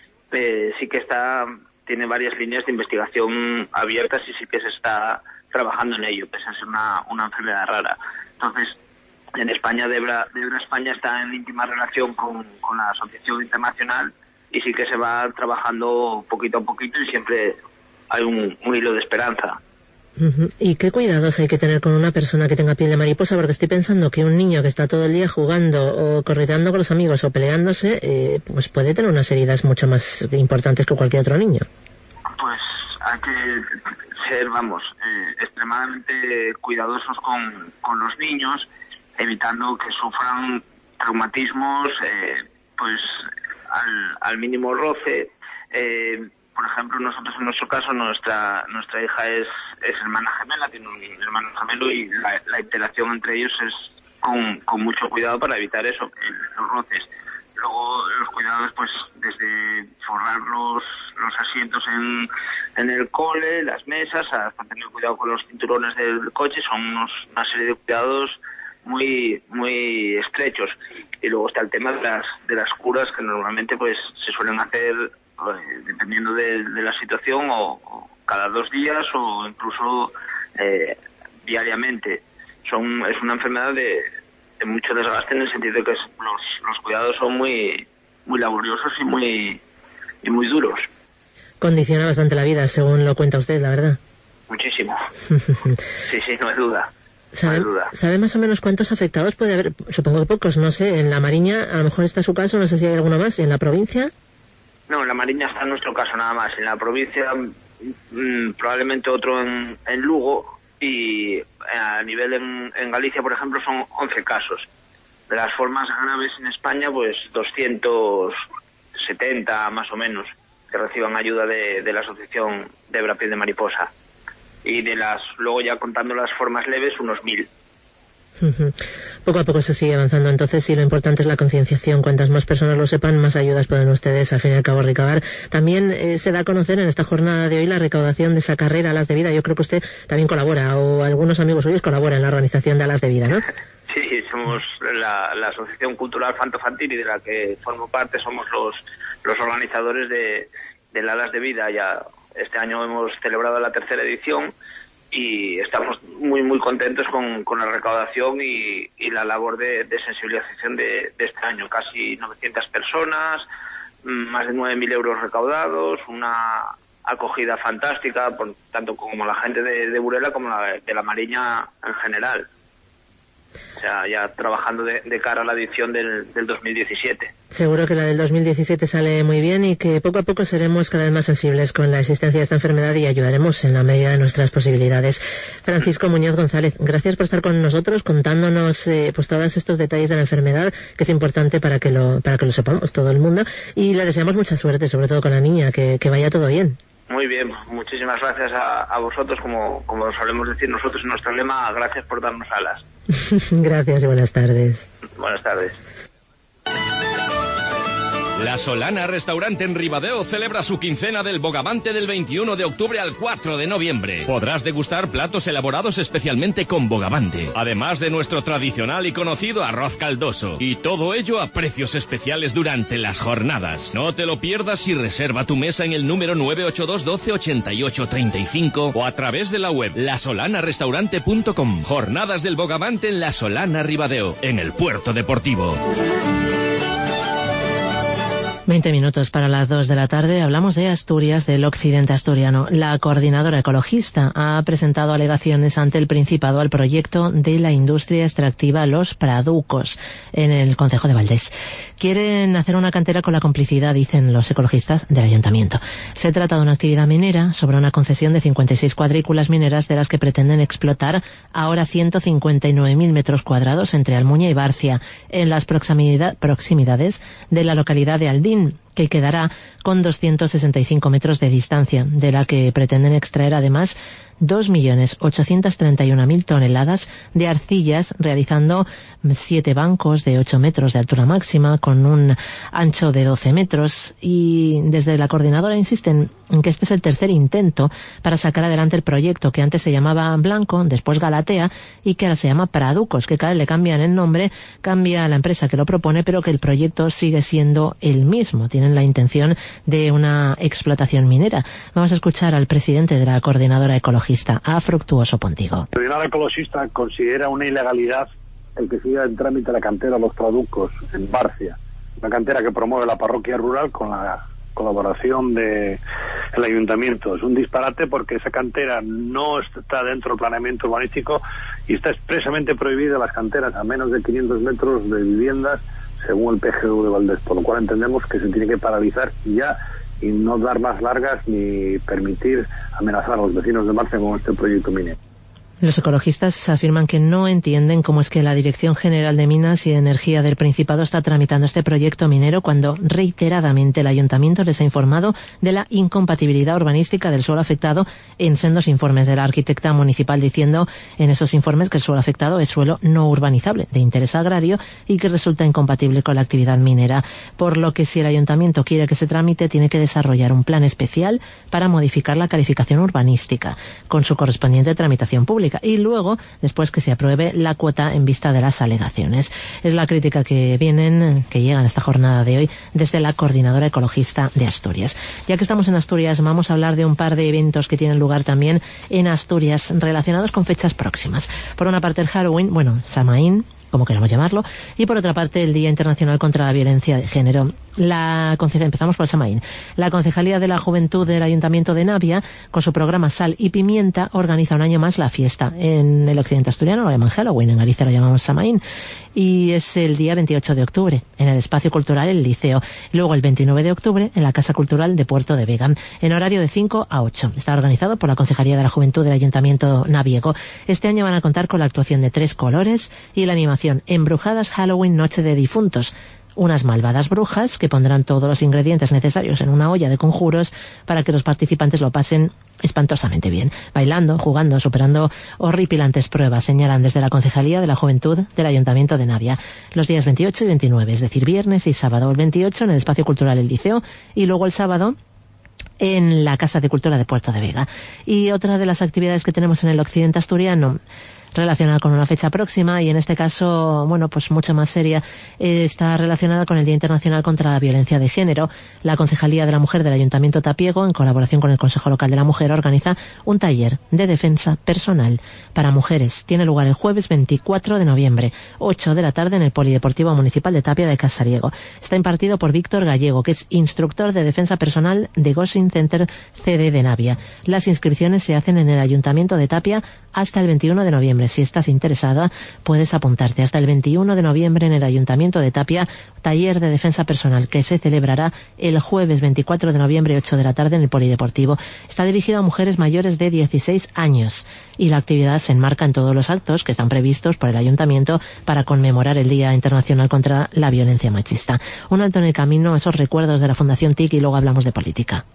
sí que tiene varias líneas de investigación abiertas y sí que se está trabajando en ello, pese a ser una enfermedad rara. Entonces, en España, Debra España está en íntima relación con la asociación internacional y sí que se va trabajando poquito a poquito y siempre hay un hilo de esperanza. ¿Y qué cuidados hay que tener con una persona que tenga piel de mariposa? Porque estoy pensando que un niño que está todo el día jugando o correteando con los amigos o peleándose, pues puede tener unas heridas mucho más importantes que cualquier otro niño. Pues hay que ser, extremadamente cuidadosos con los niños, evitando que sufran traumatismos, pues al mínimo roce. Por ejemplo, nosotros en nuestro caso, nuestra hija es hermana gemela, tiene un hermano gemelo y la interacción entre ellos es con mucho cuidado para evitar eso, los roces. Luego los cuidados, pues desde forrar los asientos en el cole, las mesas, hasta tener cuidado con los cinturones del coche, son una serie de cuidados muy estrechos. Y luego está el tema de las curas que normalmente pues se suelen hacer dependiendo de la situación o cada 2 días o incluso diariamente. Es una enfermedad de mucho desgaste en el sentido de que los cuidados son muy laboriosos y muy duros. Condiciona bastante la vida, según lo cuenta usted, la verdad. Muchísimo. Sí, no hay duda. ¿Sabe más o menos cuántos afectados puede haber? Supongo que pocos, no sé. En La Mariña, a lo mejor está su caso, no sé si hay alguno más. ¿En la provincia? No, en La Mariña está nuestro caso nada más. En la provincia probablemente otro en Lugo y a nivel en Galicia, por ejemplo, son 11 casos. De las formas graves en España, pues 270 más o menos que reciban ayuda de la asociación Debra Piel de Mariposa. Y luego ya contando las formas leves, unos 1000. Poco a poco se sigue avanzando, entonces, y lo importante es la concienciación. Cuantas más personas lo sepan, más ayudas pueden ustedes, al fin y al cabo, recabar. También se da a conocer en esta jornada de hoy la recaudación de esa carrera Alas de Vida. Yo creo que usted también colabora, o algunos amigos suyos colaboran en la organización de Alas de Vida, ¿no? Sí, somos la Asociación Cultural Fanto Fantini, de la que formo parte, somos los organizadores del Alas de Vida. Ya este año hemos celebrado la 3ª edición y estamos muy contentos con la recaudación y la labor de sensibilización de este año. Casi 900 personas, más de 9.000 euros recaudados, una acogida fantástica, tanto como la gente de Burela como de La Mariña en general. O sea, ya trabajando de cara a la edición del 2017. Seguro que la del 2017 sale muy bien y que poco a poco seremos cada vez más sensibles con la existencia de esta enfermedad y ayudaremos en la medida de nuestras posibilidades. Francisco Muñoz González, gracias por estar con nosotros contándonos pues todos estos detalles de la enfermedad, que es importante para que lo sepamos todo el mundo, y le deseamos mucha suerte, sobre todo con la niña, que vaya todo bien. Muy bien, muchísimas gracias a vosotros, como solemos decir nosotros en nuestro lema, gracias por darnos alas. Gracias y buenas tardes. Buenas tardes. La Solana Restaurante en Ribadeo celebra su quincena del bogavante del 21 de octubre al 4 de noviembre. Podrás degustar platos elaborados especialmente con bogavante, además de nuestro tradicional y conocido arroz caldoso. Y todo ello a precios especiales durante las jornadas. No te lo pierdas y reserva tu mesa en el número 982 12 88 35 o a través de la web lasolanarestaurante.com. Jornadas del bogavante en La Solana Ribadeo, en el Puerto Deportivo. 20 minutos para las 2 de la tarde. Hablamos de Asturias, del occidente asturiano. La coordinadora ecologista ha presentado alegaciones ante el Principado al proyecto de la industria extractiva Los Praducos en el concejo de Valdés. Quieren hacer una cantera con la complicidad, dicen los ecologistas, del ayuntamiento. Se trata de una actividad minera sobre una concesión de 56 cuadrículas mineras, de las que pretenden explotar ahora 159.000 metros cuadrados entre Almuña y Barcia, en las proximidades de la localidad de Aldín, que quedará con 265 metros de distancia, de la que pretenden extraer además 2.831.000 toneladas de arcillas, realizando 7 bancos de 8 metros de altura máxima con un ancho de 12 metros. Y desde la coordinadora insisten en que este es el tercer intento para sacar adelante el proyecto, que antes se llamaba Blanco, después Galatea, y que ahora se llama Praducos, que cada vez le cambian el nombre, cambia la empresa que lo propone, pero que el proyecto sigue siendo el mismo. Tienen la intención de una explotación minera. Vamos a escuchar al presidente de la coordinadora ecologista, a Fructuoso Pontigo. La coordinadora ecologista considera una ilegalidad el que siga en trámite la cantera Los Praducos en Barcia, una cantera que promueve la parroquia rural con la colaboración del ayuntamiento. Es un disparate porque esa cantera no está dentro del planeamiento urbanístico y está expresamente prohibida las canteras a menos de 500 metros de viviendas según el PGU de Valdés, por lo cual entendemos que se tiene que paralizar ya y no dar más largas ni permitir amenazar a los vecinos de Barcia con este proyecto minero. Los ecologistas afirman que no entienden cómo es que la Dirección General de Minas y Energía del Principado está tramitando este proyecto minero cuando reiteradamente el ayuntamiento les ha informado de la incompatibilidad urbanística del suelo afectado en sendos informes de la arquitecta municipal, diciendo en esos informes que el suelo afectado es suelo no urbanizable de interés agrario y que resulta incompatible con la actividad minera, por lo que si el ayuntamiento quiere que se tramite tiene que desarrollar un plan especial para modificar la calificación urbanística con su correspondiente tramitación pública y luego, después que se apruebe la cuota en vista de las alegaciones. Es la crítica que llegan a esta jornada de hoy desde la coordinadora ecologista de Asturias. Ya que estamos en Asturias, vamos a hablar de un par de eventos que tienen lugar también en Asturias relacionados con fechas próximas. Por una parte el Halloween, Samaín, como queramos llamarlo, y por otra parte el Día Internacional contra la Violencia de Género. Empezamos por el Samaín. La Concejalía de la Juventud del Ayuntamiento de Navia, con su programa Sal y Pimienta, organiza un año más la fiesta. En el occidente asturiano lo llaman Halloween, en Galicia lo llamamos Samaín, y es el día 28 de octubre, en el Espacio Cultural El Liceo. Luego el 29 de octubre, en la Casa Cultural de Puerto de Vega, en horario de 5 a 8. Está organizado por la Concejalía de la Juventud del Ayuntamiento naviego. Este año van a contar con la actuación de 3 colores y la animación Embrujadas Halloween Noche de Difuntos. Unas malvadas brujas que pondrán todos los ingredientes necesarios en una olla de conjuros para que los participantes lo pasen espantosamente bien, bailando, jugando, superando horripilantes pruebas, señalan desde la Concejalía de la Juventud del Ayuntamiento de Navia. Los días 28 y 29, es decir, viernes y sábado. El 28 en el Espacio Cultural El Liceo y luego el sábado en la Casa de Cultura de Puerto de Vega. Y otra de las actividades que tenemos en el occidente asturiano, relacionada con una fecha próxima y en este caso, pues mucho más seria, está relacionada con el Día Internacional contra la Violencia de Género. La Concejalía de la Mujer del Ayuntamiento Tapiego, en colaboración con el Consejo Local de la Mujer, organiza un taller de defensa personal para mujeres. Tiene lugar el jueves 24 de noviembre, 8 de la tarde, en el Polideportivo Municipal de Tapia de Casariego. Está impartido por Víctor Gallego, que es instructor de defensa personal de Gosling Center CD de Navia. Las inscripciones se hacen en el Ayuntamiento de Tapia hasta el 21 de noviembre. Si estás interesada, puedes apuntarte hasta el 21 de noviembre en el Ayuntamiento de Tapia, taller de defensa personal, que se celebrará el jueves 24 de noviembre, 8 de la tarde, en el Polideportivo. Está dirigido a mujeres mayores de 16 años y la actividad se enmarca en todos los actos que están previstos por el Ayuntamiento para conmemorar el Día Internacional contra la Violencia Machista. Un alto en el camino, esos recuerdos de la Fundación TIC, y luego hablamos de política.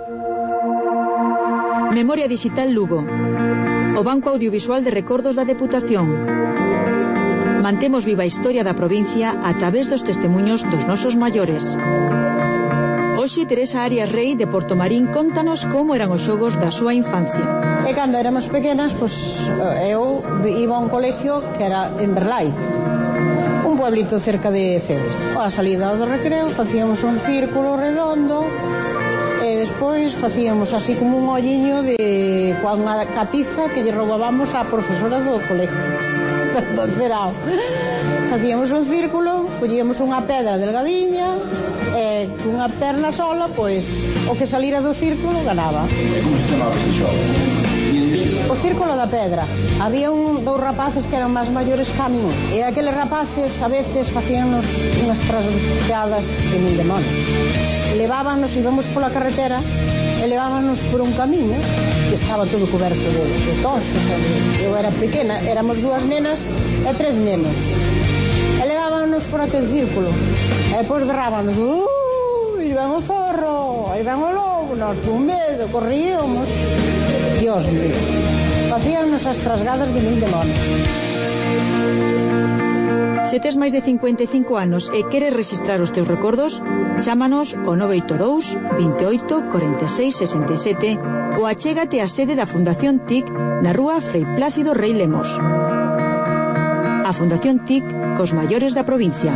Memoria Digital Lugo, o Banco Audiovisual de Recordos da Deputación. Mantemos viva a historia da provincia a través dos testemuños dos nosos maiores. Hoxe Teresa Arias Rey de Portomarín contanos como eran os xogos da súa infancia. E cando éramos pequenas, eu iba a un colegio que era en Berlai, un pueblito cerca de Cebes. A salida do recreo facíamos un círculo redondo e despois despois facíamos así como un olliño de coa unha catiza que lle roubábamos á profesora do colegio do cerao. Facíamos un círculo, collíamos unha pedra delgadiña e cunha perna sola, pois o que salira do círculo ganaba. Como se chamaba ese xogo? O círculo da pedra. Había dous rapaces que eran máis maiores que a min, e aqueles rapaces a veces facíanos unhas trasgadas de mil demonios. Levábanos, íbamos pola carretera e levábanos por un camiño que estaba todo coberto de toxos. Eu era pequena, éramos 2 nenas e 3 nenos, e levábanos por aquel círculo e depois berrábanos: aí ven o zorro, aí ven o lobo. Nós con medo corríamos. Dios mío, facíanos as trasgadas de mil demonios. Se tes máis de 55 anos e queres registrar os teus recordos, chámanos ao 982 28 46 67 ou achégate á sede da Fundación TIC na rúa Frei Plácido Rei Lemos. A Fundación TIC cos maiores da provincia.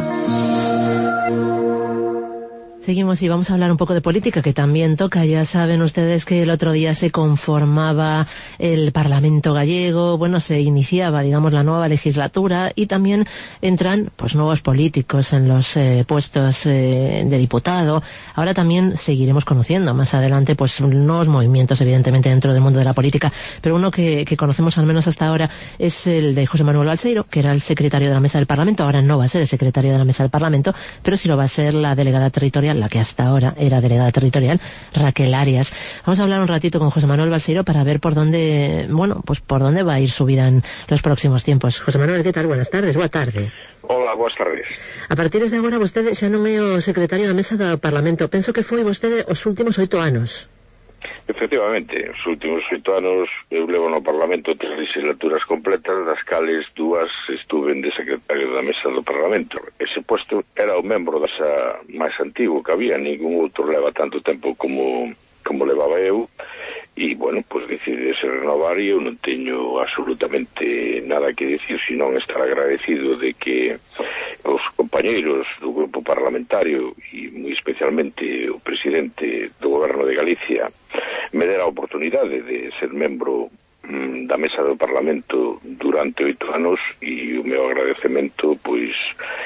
Seguimos y vamos a hablar un poco de política, que también toca. Ya saben ustedes que el otro día se conformaba el Parlamento gallego, bueno, se iniciaba, digamos, la nueva legislatura y también entran, pues, nuevos políticos en los puestos de diputado. Ahora también seguiremos conociendo más adelante, pues, nuevos movimientos, evidentemente, dentro del mundo de la política, pero uno que conocemos al menos hasta ahora es el de José Manuel Balseiro, que era el secretario de la Mesa del Parlamento. Ahora no va a ser el secretario de la Mesa del Parlamento, pero sí lo va a ser la delegada territorial, la que hasta ahora era delegada territorial, Raquel Arias. Vamos a hablar un ratito con José Manuel Balseiro para ver por dónde, bueno, pues por dónde va a ir su vida en los próximos tiempos. José Manuel, ¿qué tal? Buenas tardes. Boa tarde. Hola, boas tardes. A partir de agora vostede xa non é o secretario da Mesa do Parlamento. Penso que foi vostede os últimos 8 anos. Efectivamente, os últimos 8 anos eu levo no Parlamento 3 legislaturas completas, das cales 2 estuve de secretario da Mesa do Parlamento. Ese posto era o membro desa máis antigo que había, ningún outro leva tanto tempo como levaba eu, e, bueno, pues decidese renovar e eu non teño absolutamente nada que dicir, senón estar agradecido de que os compañeiros do grupo parlamentario e moi especialmente o presidente do Goberno de Galicia me dera a oportunidade de ser membro da Mesa do Parlamento durante 8 anos, e o meu agradecemento, pois,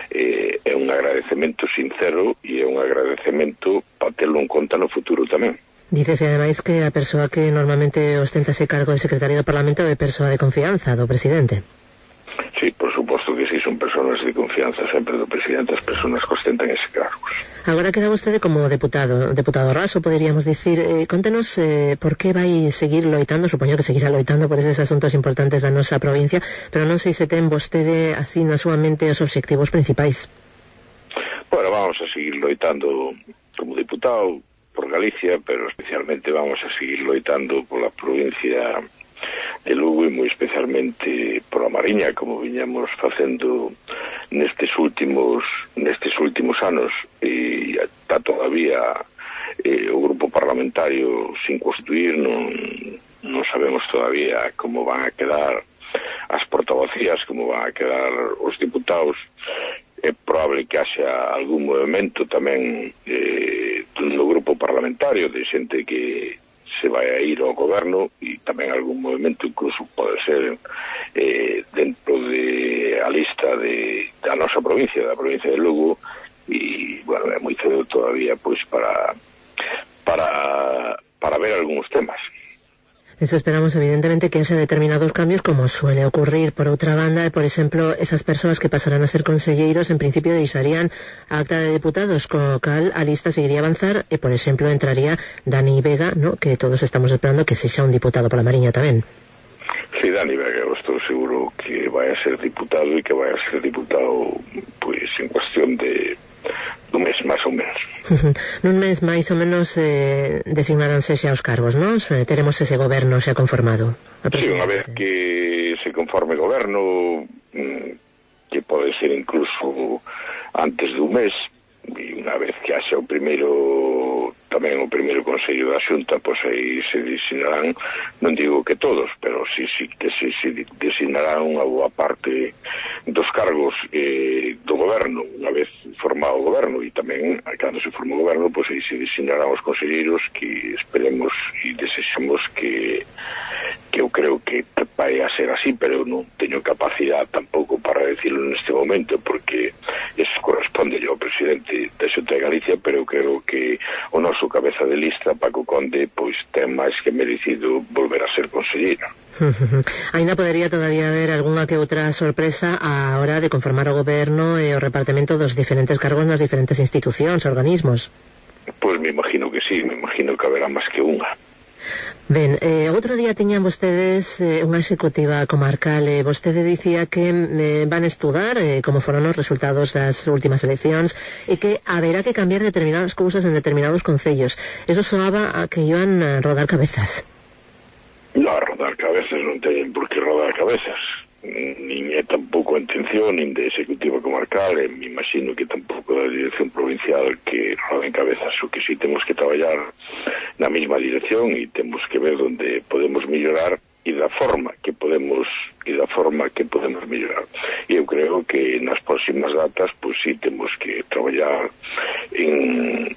é un agradecemento sincero e é un agradecemento para telo en conta no futuro tamén. Dícese ademais que a persoa que normalmente ostenta ese cargo de secretario do Parlamento é persoa de confianza do presidente. Sí, por suposto que sí, son personas de confianza sempre do presidente, as personas que ostentan ese cargo. Agora queda vostede como deputado raso, poderíamos dicir. Contenos por que vai seguir loitando, supoño que seguirá loitando por eses asuntos importantes da nosa provincia, pero non sei se ten vostede así na súa mente os obxectivos principais. Bueno, vamos a seguir loitando como diputado por Galicia, pero especialmente vamos a seguir loitando pola provincia de Lugo e moi especialmente por a Mariña, como viñamos facendo nestes últimos anos, e está todavía o grupo parlamentario sin constituir, non sabemos todavía como van a quedar as portavocías, como van a quedar os diputados. É probable que haxa algún movimento tamén no grupo parlamentario de xente que se vai a ir ao goberno, e tamén algún movimento incluso pode ser dentro de a lista da nosa provincia, da provincia de Lugo, e, bueno, é moi cedo todavía pois para ver algúns temas. Eso esperamos, evidentemente, que haya determinados cambios, como suele ocurrir por outra banda, e, por exemplo, esas persoas que pasarán a ser conselleiros, en principio deixarían a acta de deputados, co cal a lista seguiría a avanzar, e, por exemplo, entraría Dani Vega, ¿no?, que todos estamos esperando que sexa un diputado pola Mariña tamén. Sí, Dani Vega, eu estou seguro que vai a ser diputado, e que vai a ser diputado, pois, en cuestión de un mes máis ou menos. Nun mes máis ou menos designaránse xa os cargos, non? Teremos ese goberno xa conformado. Sí, unha vez que se conforme o goberno, que pode ser incluso antes dun mes, e unha vez que haxa o primeiro tamén o primeiro Consello da Xunta, pois aí se designarán, non digo que todos, pero sí que se designarán unha boa parte dos cargos do goberno, unha vez formado o goberno, e tamén, cando se forma o goberno, pois aí se designarán os conselleiros que esperemos e desexamos que eu creo que vai a ser así, pero eu non teño capacidade tampouco para decirlo neste momento, porque eso corresponde ao presidente da Xunta de Galicia, pero eu creo que o noso cabeza de lista, Paco Conde, pois ten máis que merecido volver a ser conselleiro. Ainda podería todavía haber algunha que outra sorpresa a hora de conformar o goberno e o repartimento dos diferentes cargos nas diferentes institucións, organismos. Pois me imagino que sí, me imagino que haberá máis que unha. Ben, outro día tiñan vostedes unha executiva comarcal, vostede dicía que van a estudar como foron os resultados das últimas eleccións e que haberá que cambiar determinadas cousas en determinados concellos. Eso soaba a que iban a rodar cabezas. No, rodar cabezas non teñen por que rodar cabezas. Nin é tampouco a intención nin de executiva comarcal, e me imagino que tampouco da dirección provincial que roden cabezas. O que sí temos que traballar na mesma dirección e temos que ver onde podemos mellorar e da forma que podemos mellorar. E eu creo que nas próximas datas pois sí temos que traballar en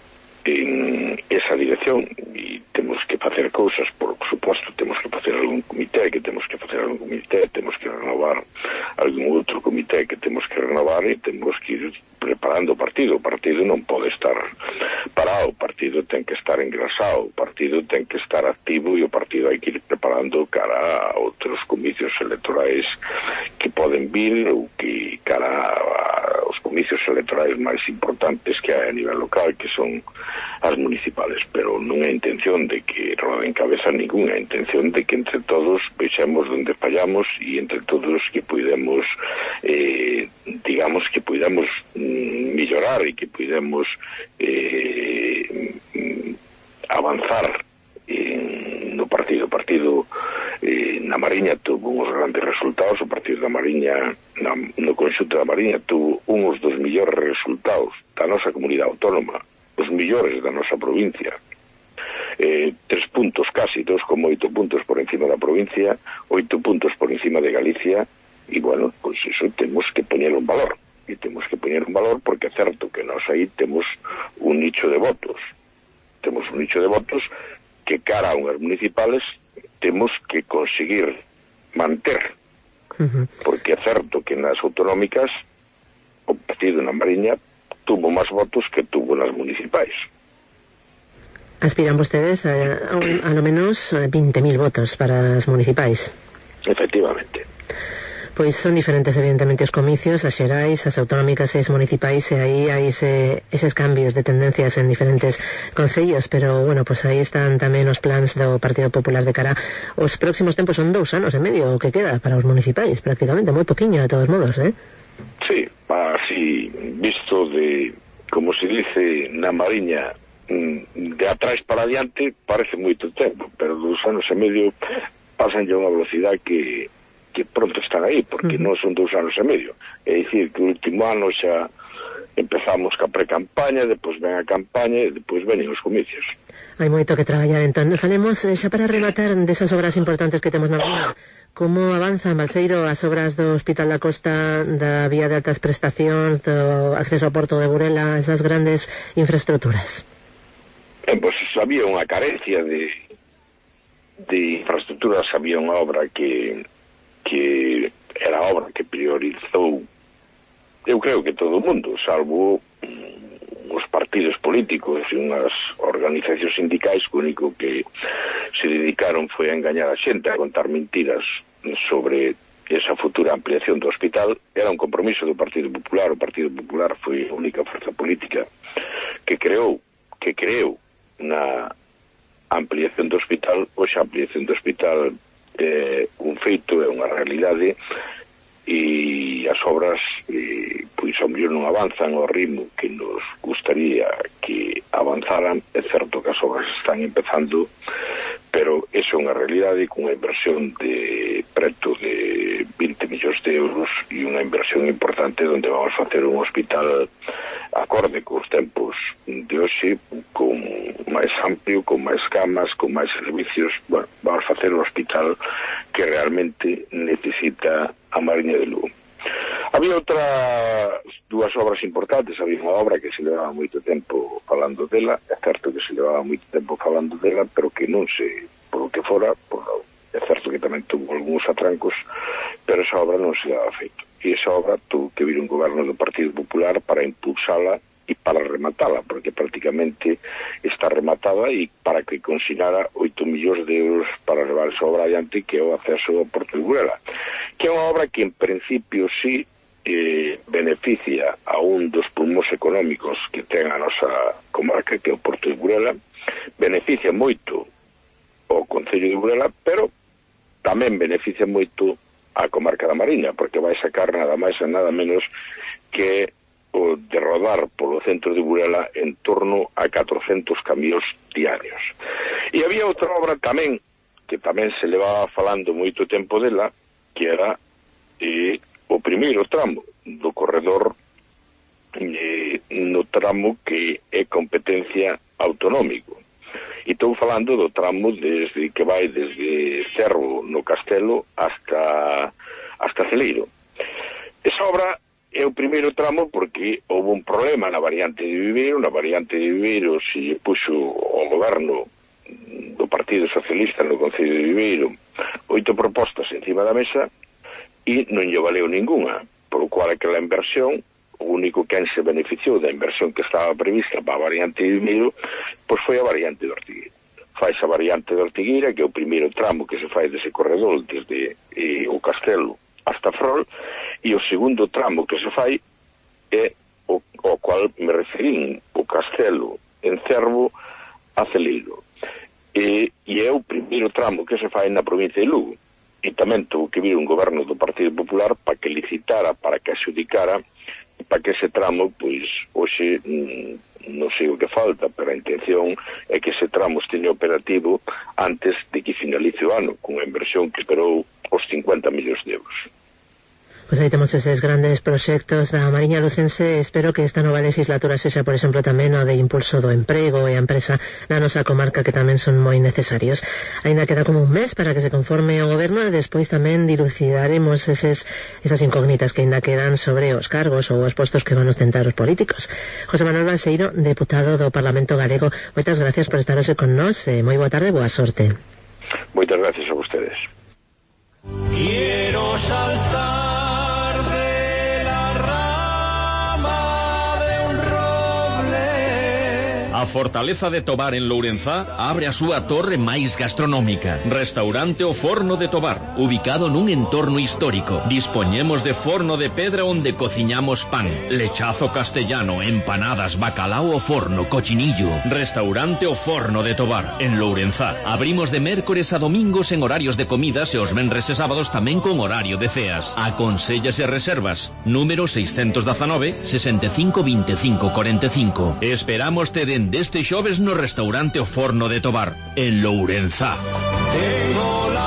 esa dirección e temos que facer cousas, por suposto, temos que facer algún comité, temos que renovar algún outro comité que temos que renovar e temos que ir preparando o partido. O partido non pode estar parado, o partido ten que estar engrasado, o partido ten que estar activo e o partido hai que ir preparando cara a outros comicios electorais que poden vir ou que cara aos comicios electorais máis importantes que hai a nivel local, que son as municipales, pero non é intención de que roden cabeza ninguna, é intención de que entre todos vexamos onde fallamos e entre todos que puidemos digamos que puidemos mellorar e que puidemos avanzar no partido. O partido na Mariña tuvo uns grandes resultados, o partido da Mariña no conxunto da Mariña tuvo uns dos mellores resultados da nosa comunidade autónoma, os millores da nosa provincia. 3 puntos casi, 2,8 puntos por encima da provincia, 8 puntos por encima de Galicia, e bueno, pois iso temos que poñer un valor, e temos que poñer un valor porque é certo que nós aí temos un nicho de votos, que cara a unhas municipales temos que conseguir manter, porque é certo que nas autonómicas o partido na Mariña tuvo máis votos que tuvo nas municipais. Aspiran vostedes a lo menos 20.000 votos para as municipais. Efectivamente. Pois son diferentes, evidentemente, os comicios, as xerais, as autonómicas e as municipais, e aí hai eses cambios de tendencias en diferentes concellos, pero, bueno, pois aí están tamén os plans do Partido Popular de cara. Os próximos tempos son 2 anos e medio o que queda para os municipais, prácticamente, moi poquinho, de todos modos, Sí, así, visto de, como se dice na Mariña, de atrás para adiante, parece moito tempo, pero 2 anos e medio pasan ya unha velocidade que pronto están aí, porque non son 2 anos e medio. É dicir, que o último ano xa empezamos ca pre-campaña, depois ven a campaña e depois venen os comicios. Hai moito que traballar, entón. Falemos, xa para rematar, desas obras importantes que temos na Mariña. Como avanza en Balseiro as obras do Hospital da Costa, da vía de altas prestacións, do acceso ao porto de Burela, esas grandes infraestructuras? Pois había unha carencia de infraestructuras, había unha obra que era a obra que priorizou, eu creo que todo o mundo, salvo os partidos políticos e unhas organizacións sindicais que o único que se dedicaron foi a engañar a xente, a contar mentiras sobre esa futura ampliación do hospital. Era un compromiso do Partido Popular. O Partido Popular foi a única forza política que creou na ampliación do hospital. Hoxe a ampliación do hospital é un feito, é unha realidade, e as obras pois ao mellor non avanzan ao ritmo que nos gustaría que avanzaran. É certo que as obras están empezando, pero iso é unha realidade con unha inversión de preto de 20 millóns de euros e unha inversión importante onde vamos facer un hospital acorde cos tempos de hoxe, con máis amplio, con máis camas, con máis servicios. Bueno, vamos facer un hospital que realmente necesita a Mariña de Lugo. Había outras dúas obras importantes. Había unha obra que se levaba moito tempo falando dela, é certo que se levaba moito tempo falando dela, pero que non se, por o que fora, é certo que tamén tuvo algúns atrancos, pero esa obra non se daba feito. E esa obra tuvo que vir un goberno do Partido Popular para impulsala e para rematala, porque prácticamente está rematada, e para que consignara 8 millóns de euros para levar esa obra adiante, que é o acceso ao Porto de Burela, que é unha obra que en principio sí beneficia a un dos pulmóns económicos que ten a nosa comarca, que é o Porto de Burela, beneficia moito o Concello de Burela, pero tamén beneficia moito a comarca da Mariña, porque vai sacar nada máis e nada menos que o de rodar polo centro de Burela en torno a 400 camións diarios. E había outra obra tamén, que tamén se levaba falando moito tempo dela, que era o primeiro tramo do corredor, no tramo que é competencia autonómico. E estou falando do tramo desde que vai desde Cerro no Castelo hasta Celeiro. Esa obra é o primeiro tramo porque houve un problema na variante de Viveiro. Na variante de Viveiro se puxo o goberno do Partido Socialista no Concello de Viveiro 8 propostas encima da mesa e non lle valeu ninguna, por o cual aquela inversión, o único que se beneficiou da inversión que estaba prevista para a variante de Viveiro, pois foi a variante de Ortigueira. Fai a variante de Ortigueira, que é o primeiro tramo que se fai dese corredor desde o Castelo hasta Frol, e o segundo tramo que se fai é o cual me referín, o Castelo en Cervo a Celeiro. E é o primeiro tramo que se fai na provincia de Lugo. E tamén tuvo que vir un goberno do Partido Popular para que licitara, para que adjudicara, para que ese tramo, pois, hoxe non sei o que falta, pero a intención é que ese tramo esteña operativo antes de que finalice o ano, con unha inversión que esperou os 50 millóns de euros. Pois aí temos eses grandes proxectos da Mariña Lucense. Espero que esta nova legislatura sexa, por exemplo, tamén o de impulso do emprego e a empresa na nosa comarca, que tamén son moi necesarios. Ainda queda como un mes para que se conforme o goberno, e despois tamén dilucidaremos esas incógnitas que ainda quedan sobre os cargos ou os postos que van ostentar os políticos. José Manuel Balseiro, deputado do Parlamento Galego, moitas gracias por estar hoxe con nós, e moi boa tarde, boa sorte. Moitas gracias a vostedes. Quiero saltar A Fortaleza de Tobar en Lourenzá abre a súa torre máis gastronómica. Restaurante O Forno de Tobar, ubicado nun entorno histórico. Dispoñemos de forno de pedra onde cociñamos pan, lechazo castellano, empanadas, bacalao ao forno, cochinillo. Restaurante O Forno de Tobar en Lourenzá. Abrimos de mércores a domingos en horarios de comidas e os venres e sábados tamén con horario de ceas. Aconsellas e reservas. Número 619 65 25 45. Esperamos te deste xoves no restaurante O Forno de Tobar, en Lourenzá. Tengo la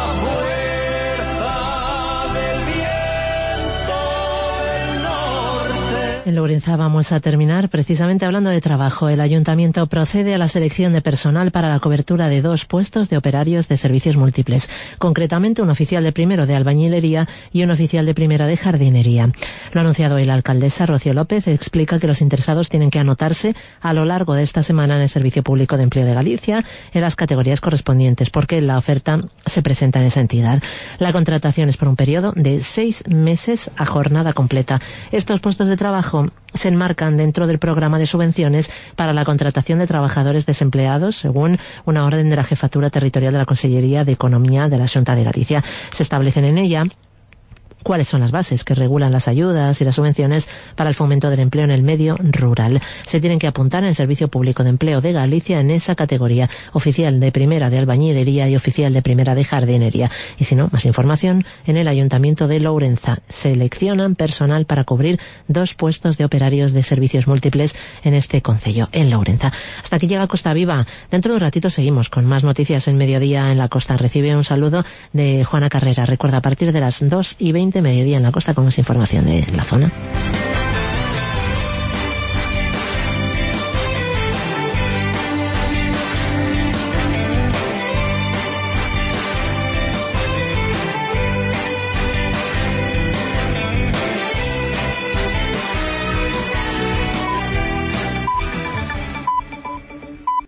fuerza del viento del norte. En Lourenzá vamos a terminar precisamente hablando de trabajo. El ayuntamiento procede a la selección de personal para la cobertura de 2 puestos de operarios de servicios múltiples, concretamente un oficial de primero de albañilería y un oficial de primera de jardinería. Lo ha anunciado hoy la alcaldesa Rocío López. Explica que los interesados tienen que anotarse a lo largo de esta semana en el Servicio Público de Empleo de Galicia en las categorías correspondientes, porque la oferta se presenta en esa entidad. La contratación es por un periodo de 6 meses a jornada completa. Estos puestos de trabajo se enmarcan dentro del programa de subvenciones para la contratación de trabajadores desempleados, según una orden de la Jefatura Territorial de la Consellería de Economía de la Xunta de Galicia. Se establecen en ella cuáles son las bases que regulan las ayudas y las subvenciones para el fomento del empleo en el medio rural. Se tienen que apuntar en el Servicio Público de Empleo de Galicia en esa categoría: oficial de primera de albañilería y oficial de primera de jardinería. Y si no, más información en el Ayuntamiento de Lourenzá. Seleccionan personal para cubrir 2 puestos de operarios de servicios múltiples en este concello, en Lourenzá. Hasta aquí llega Costa Viva. Dentro de un ratito seguimos con más noticias en Mediodía en la Costa. Recibe un saludo de Juana Carrera. Recuerda, a partir de las 2:20, Mediodía en la Costa, con más información de la zona.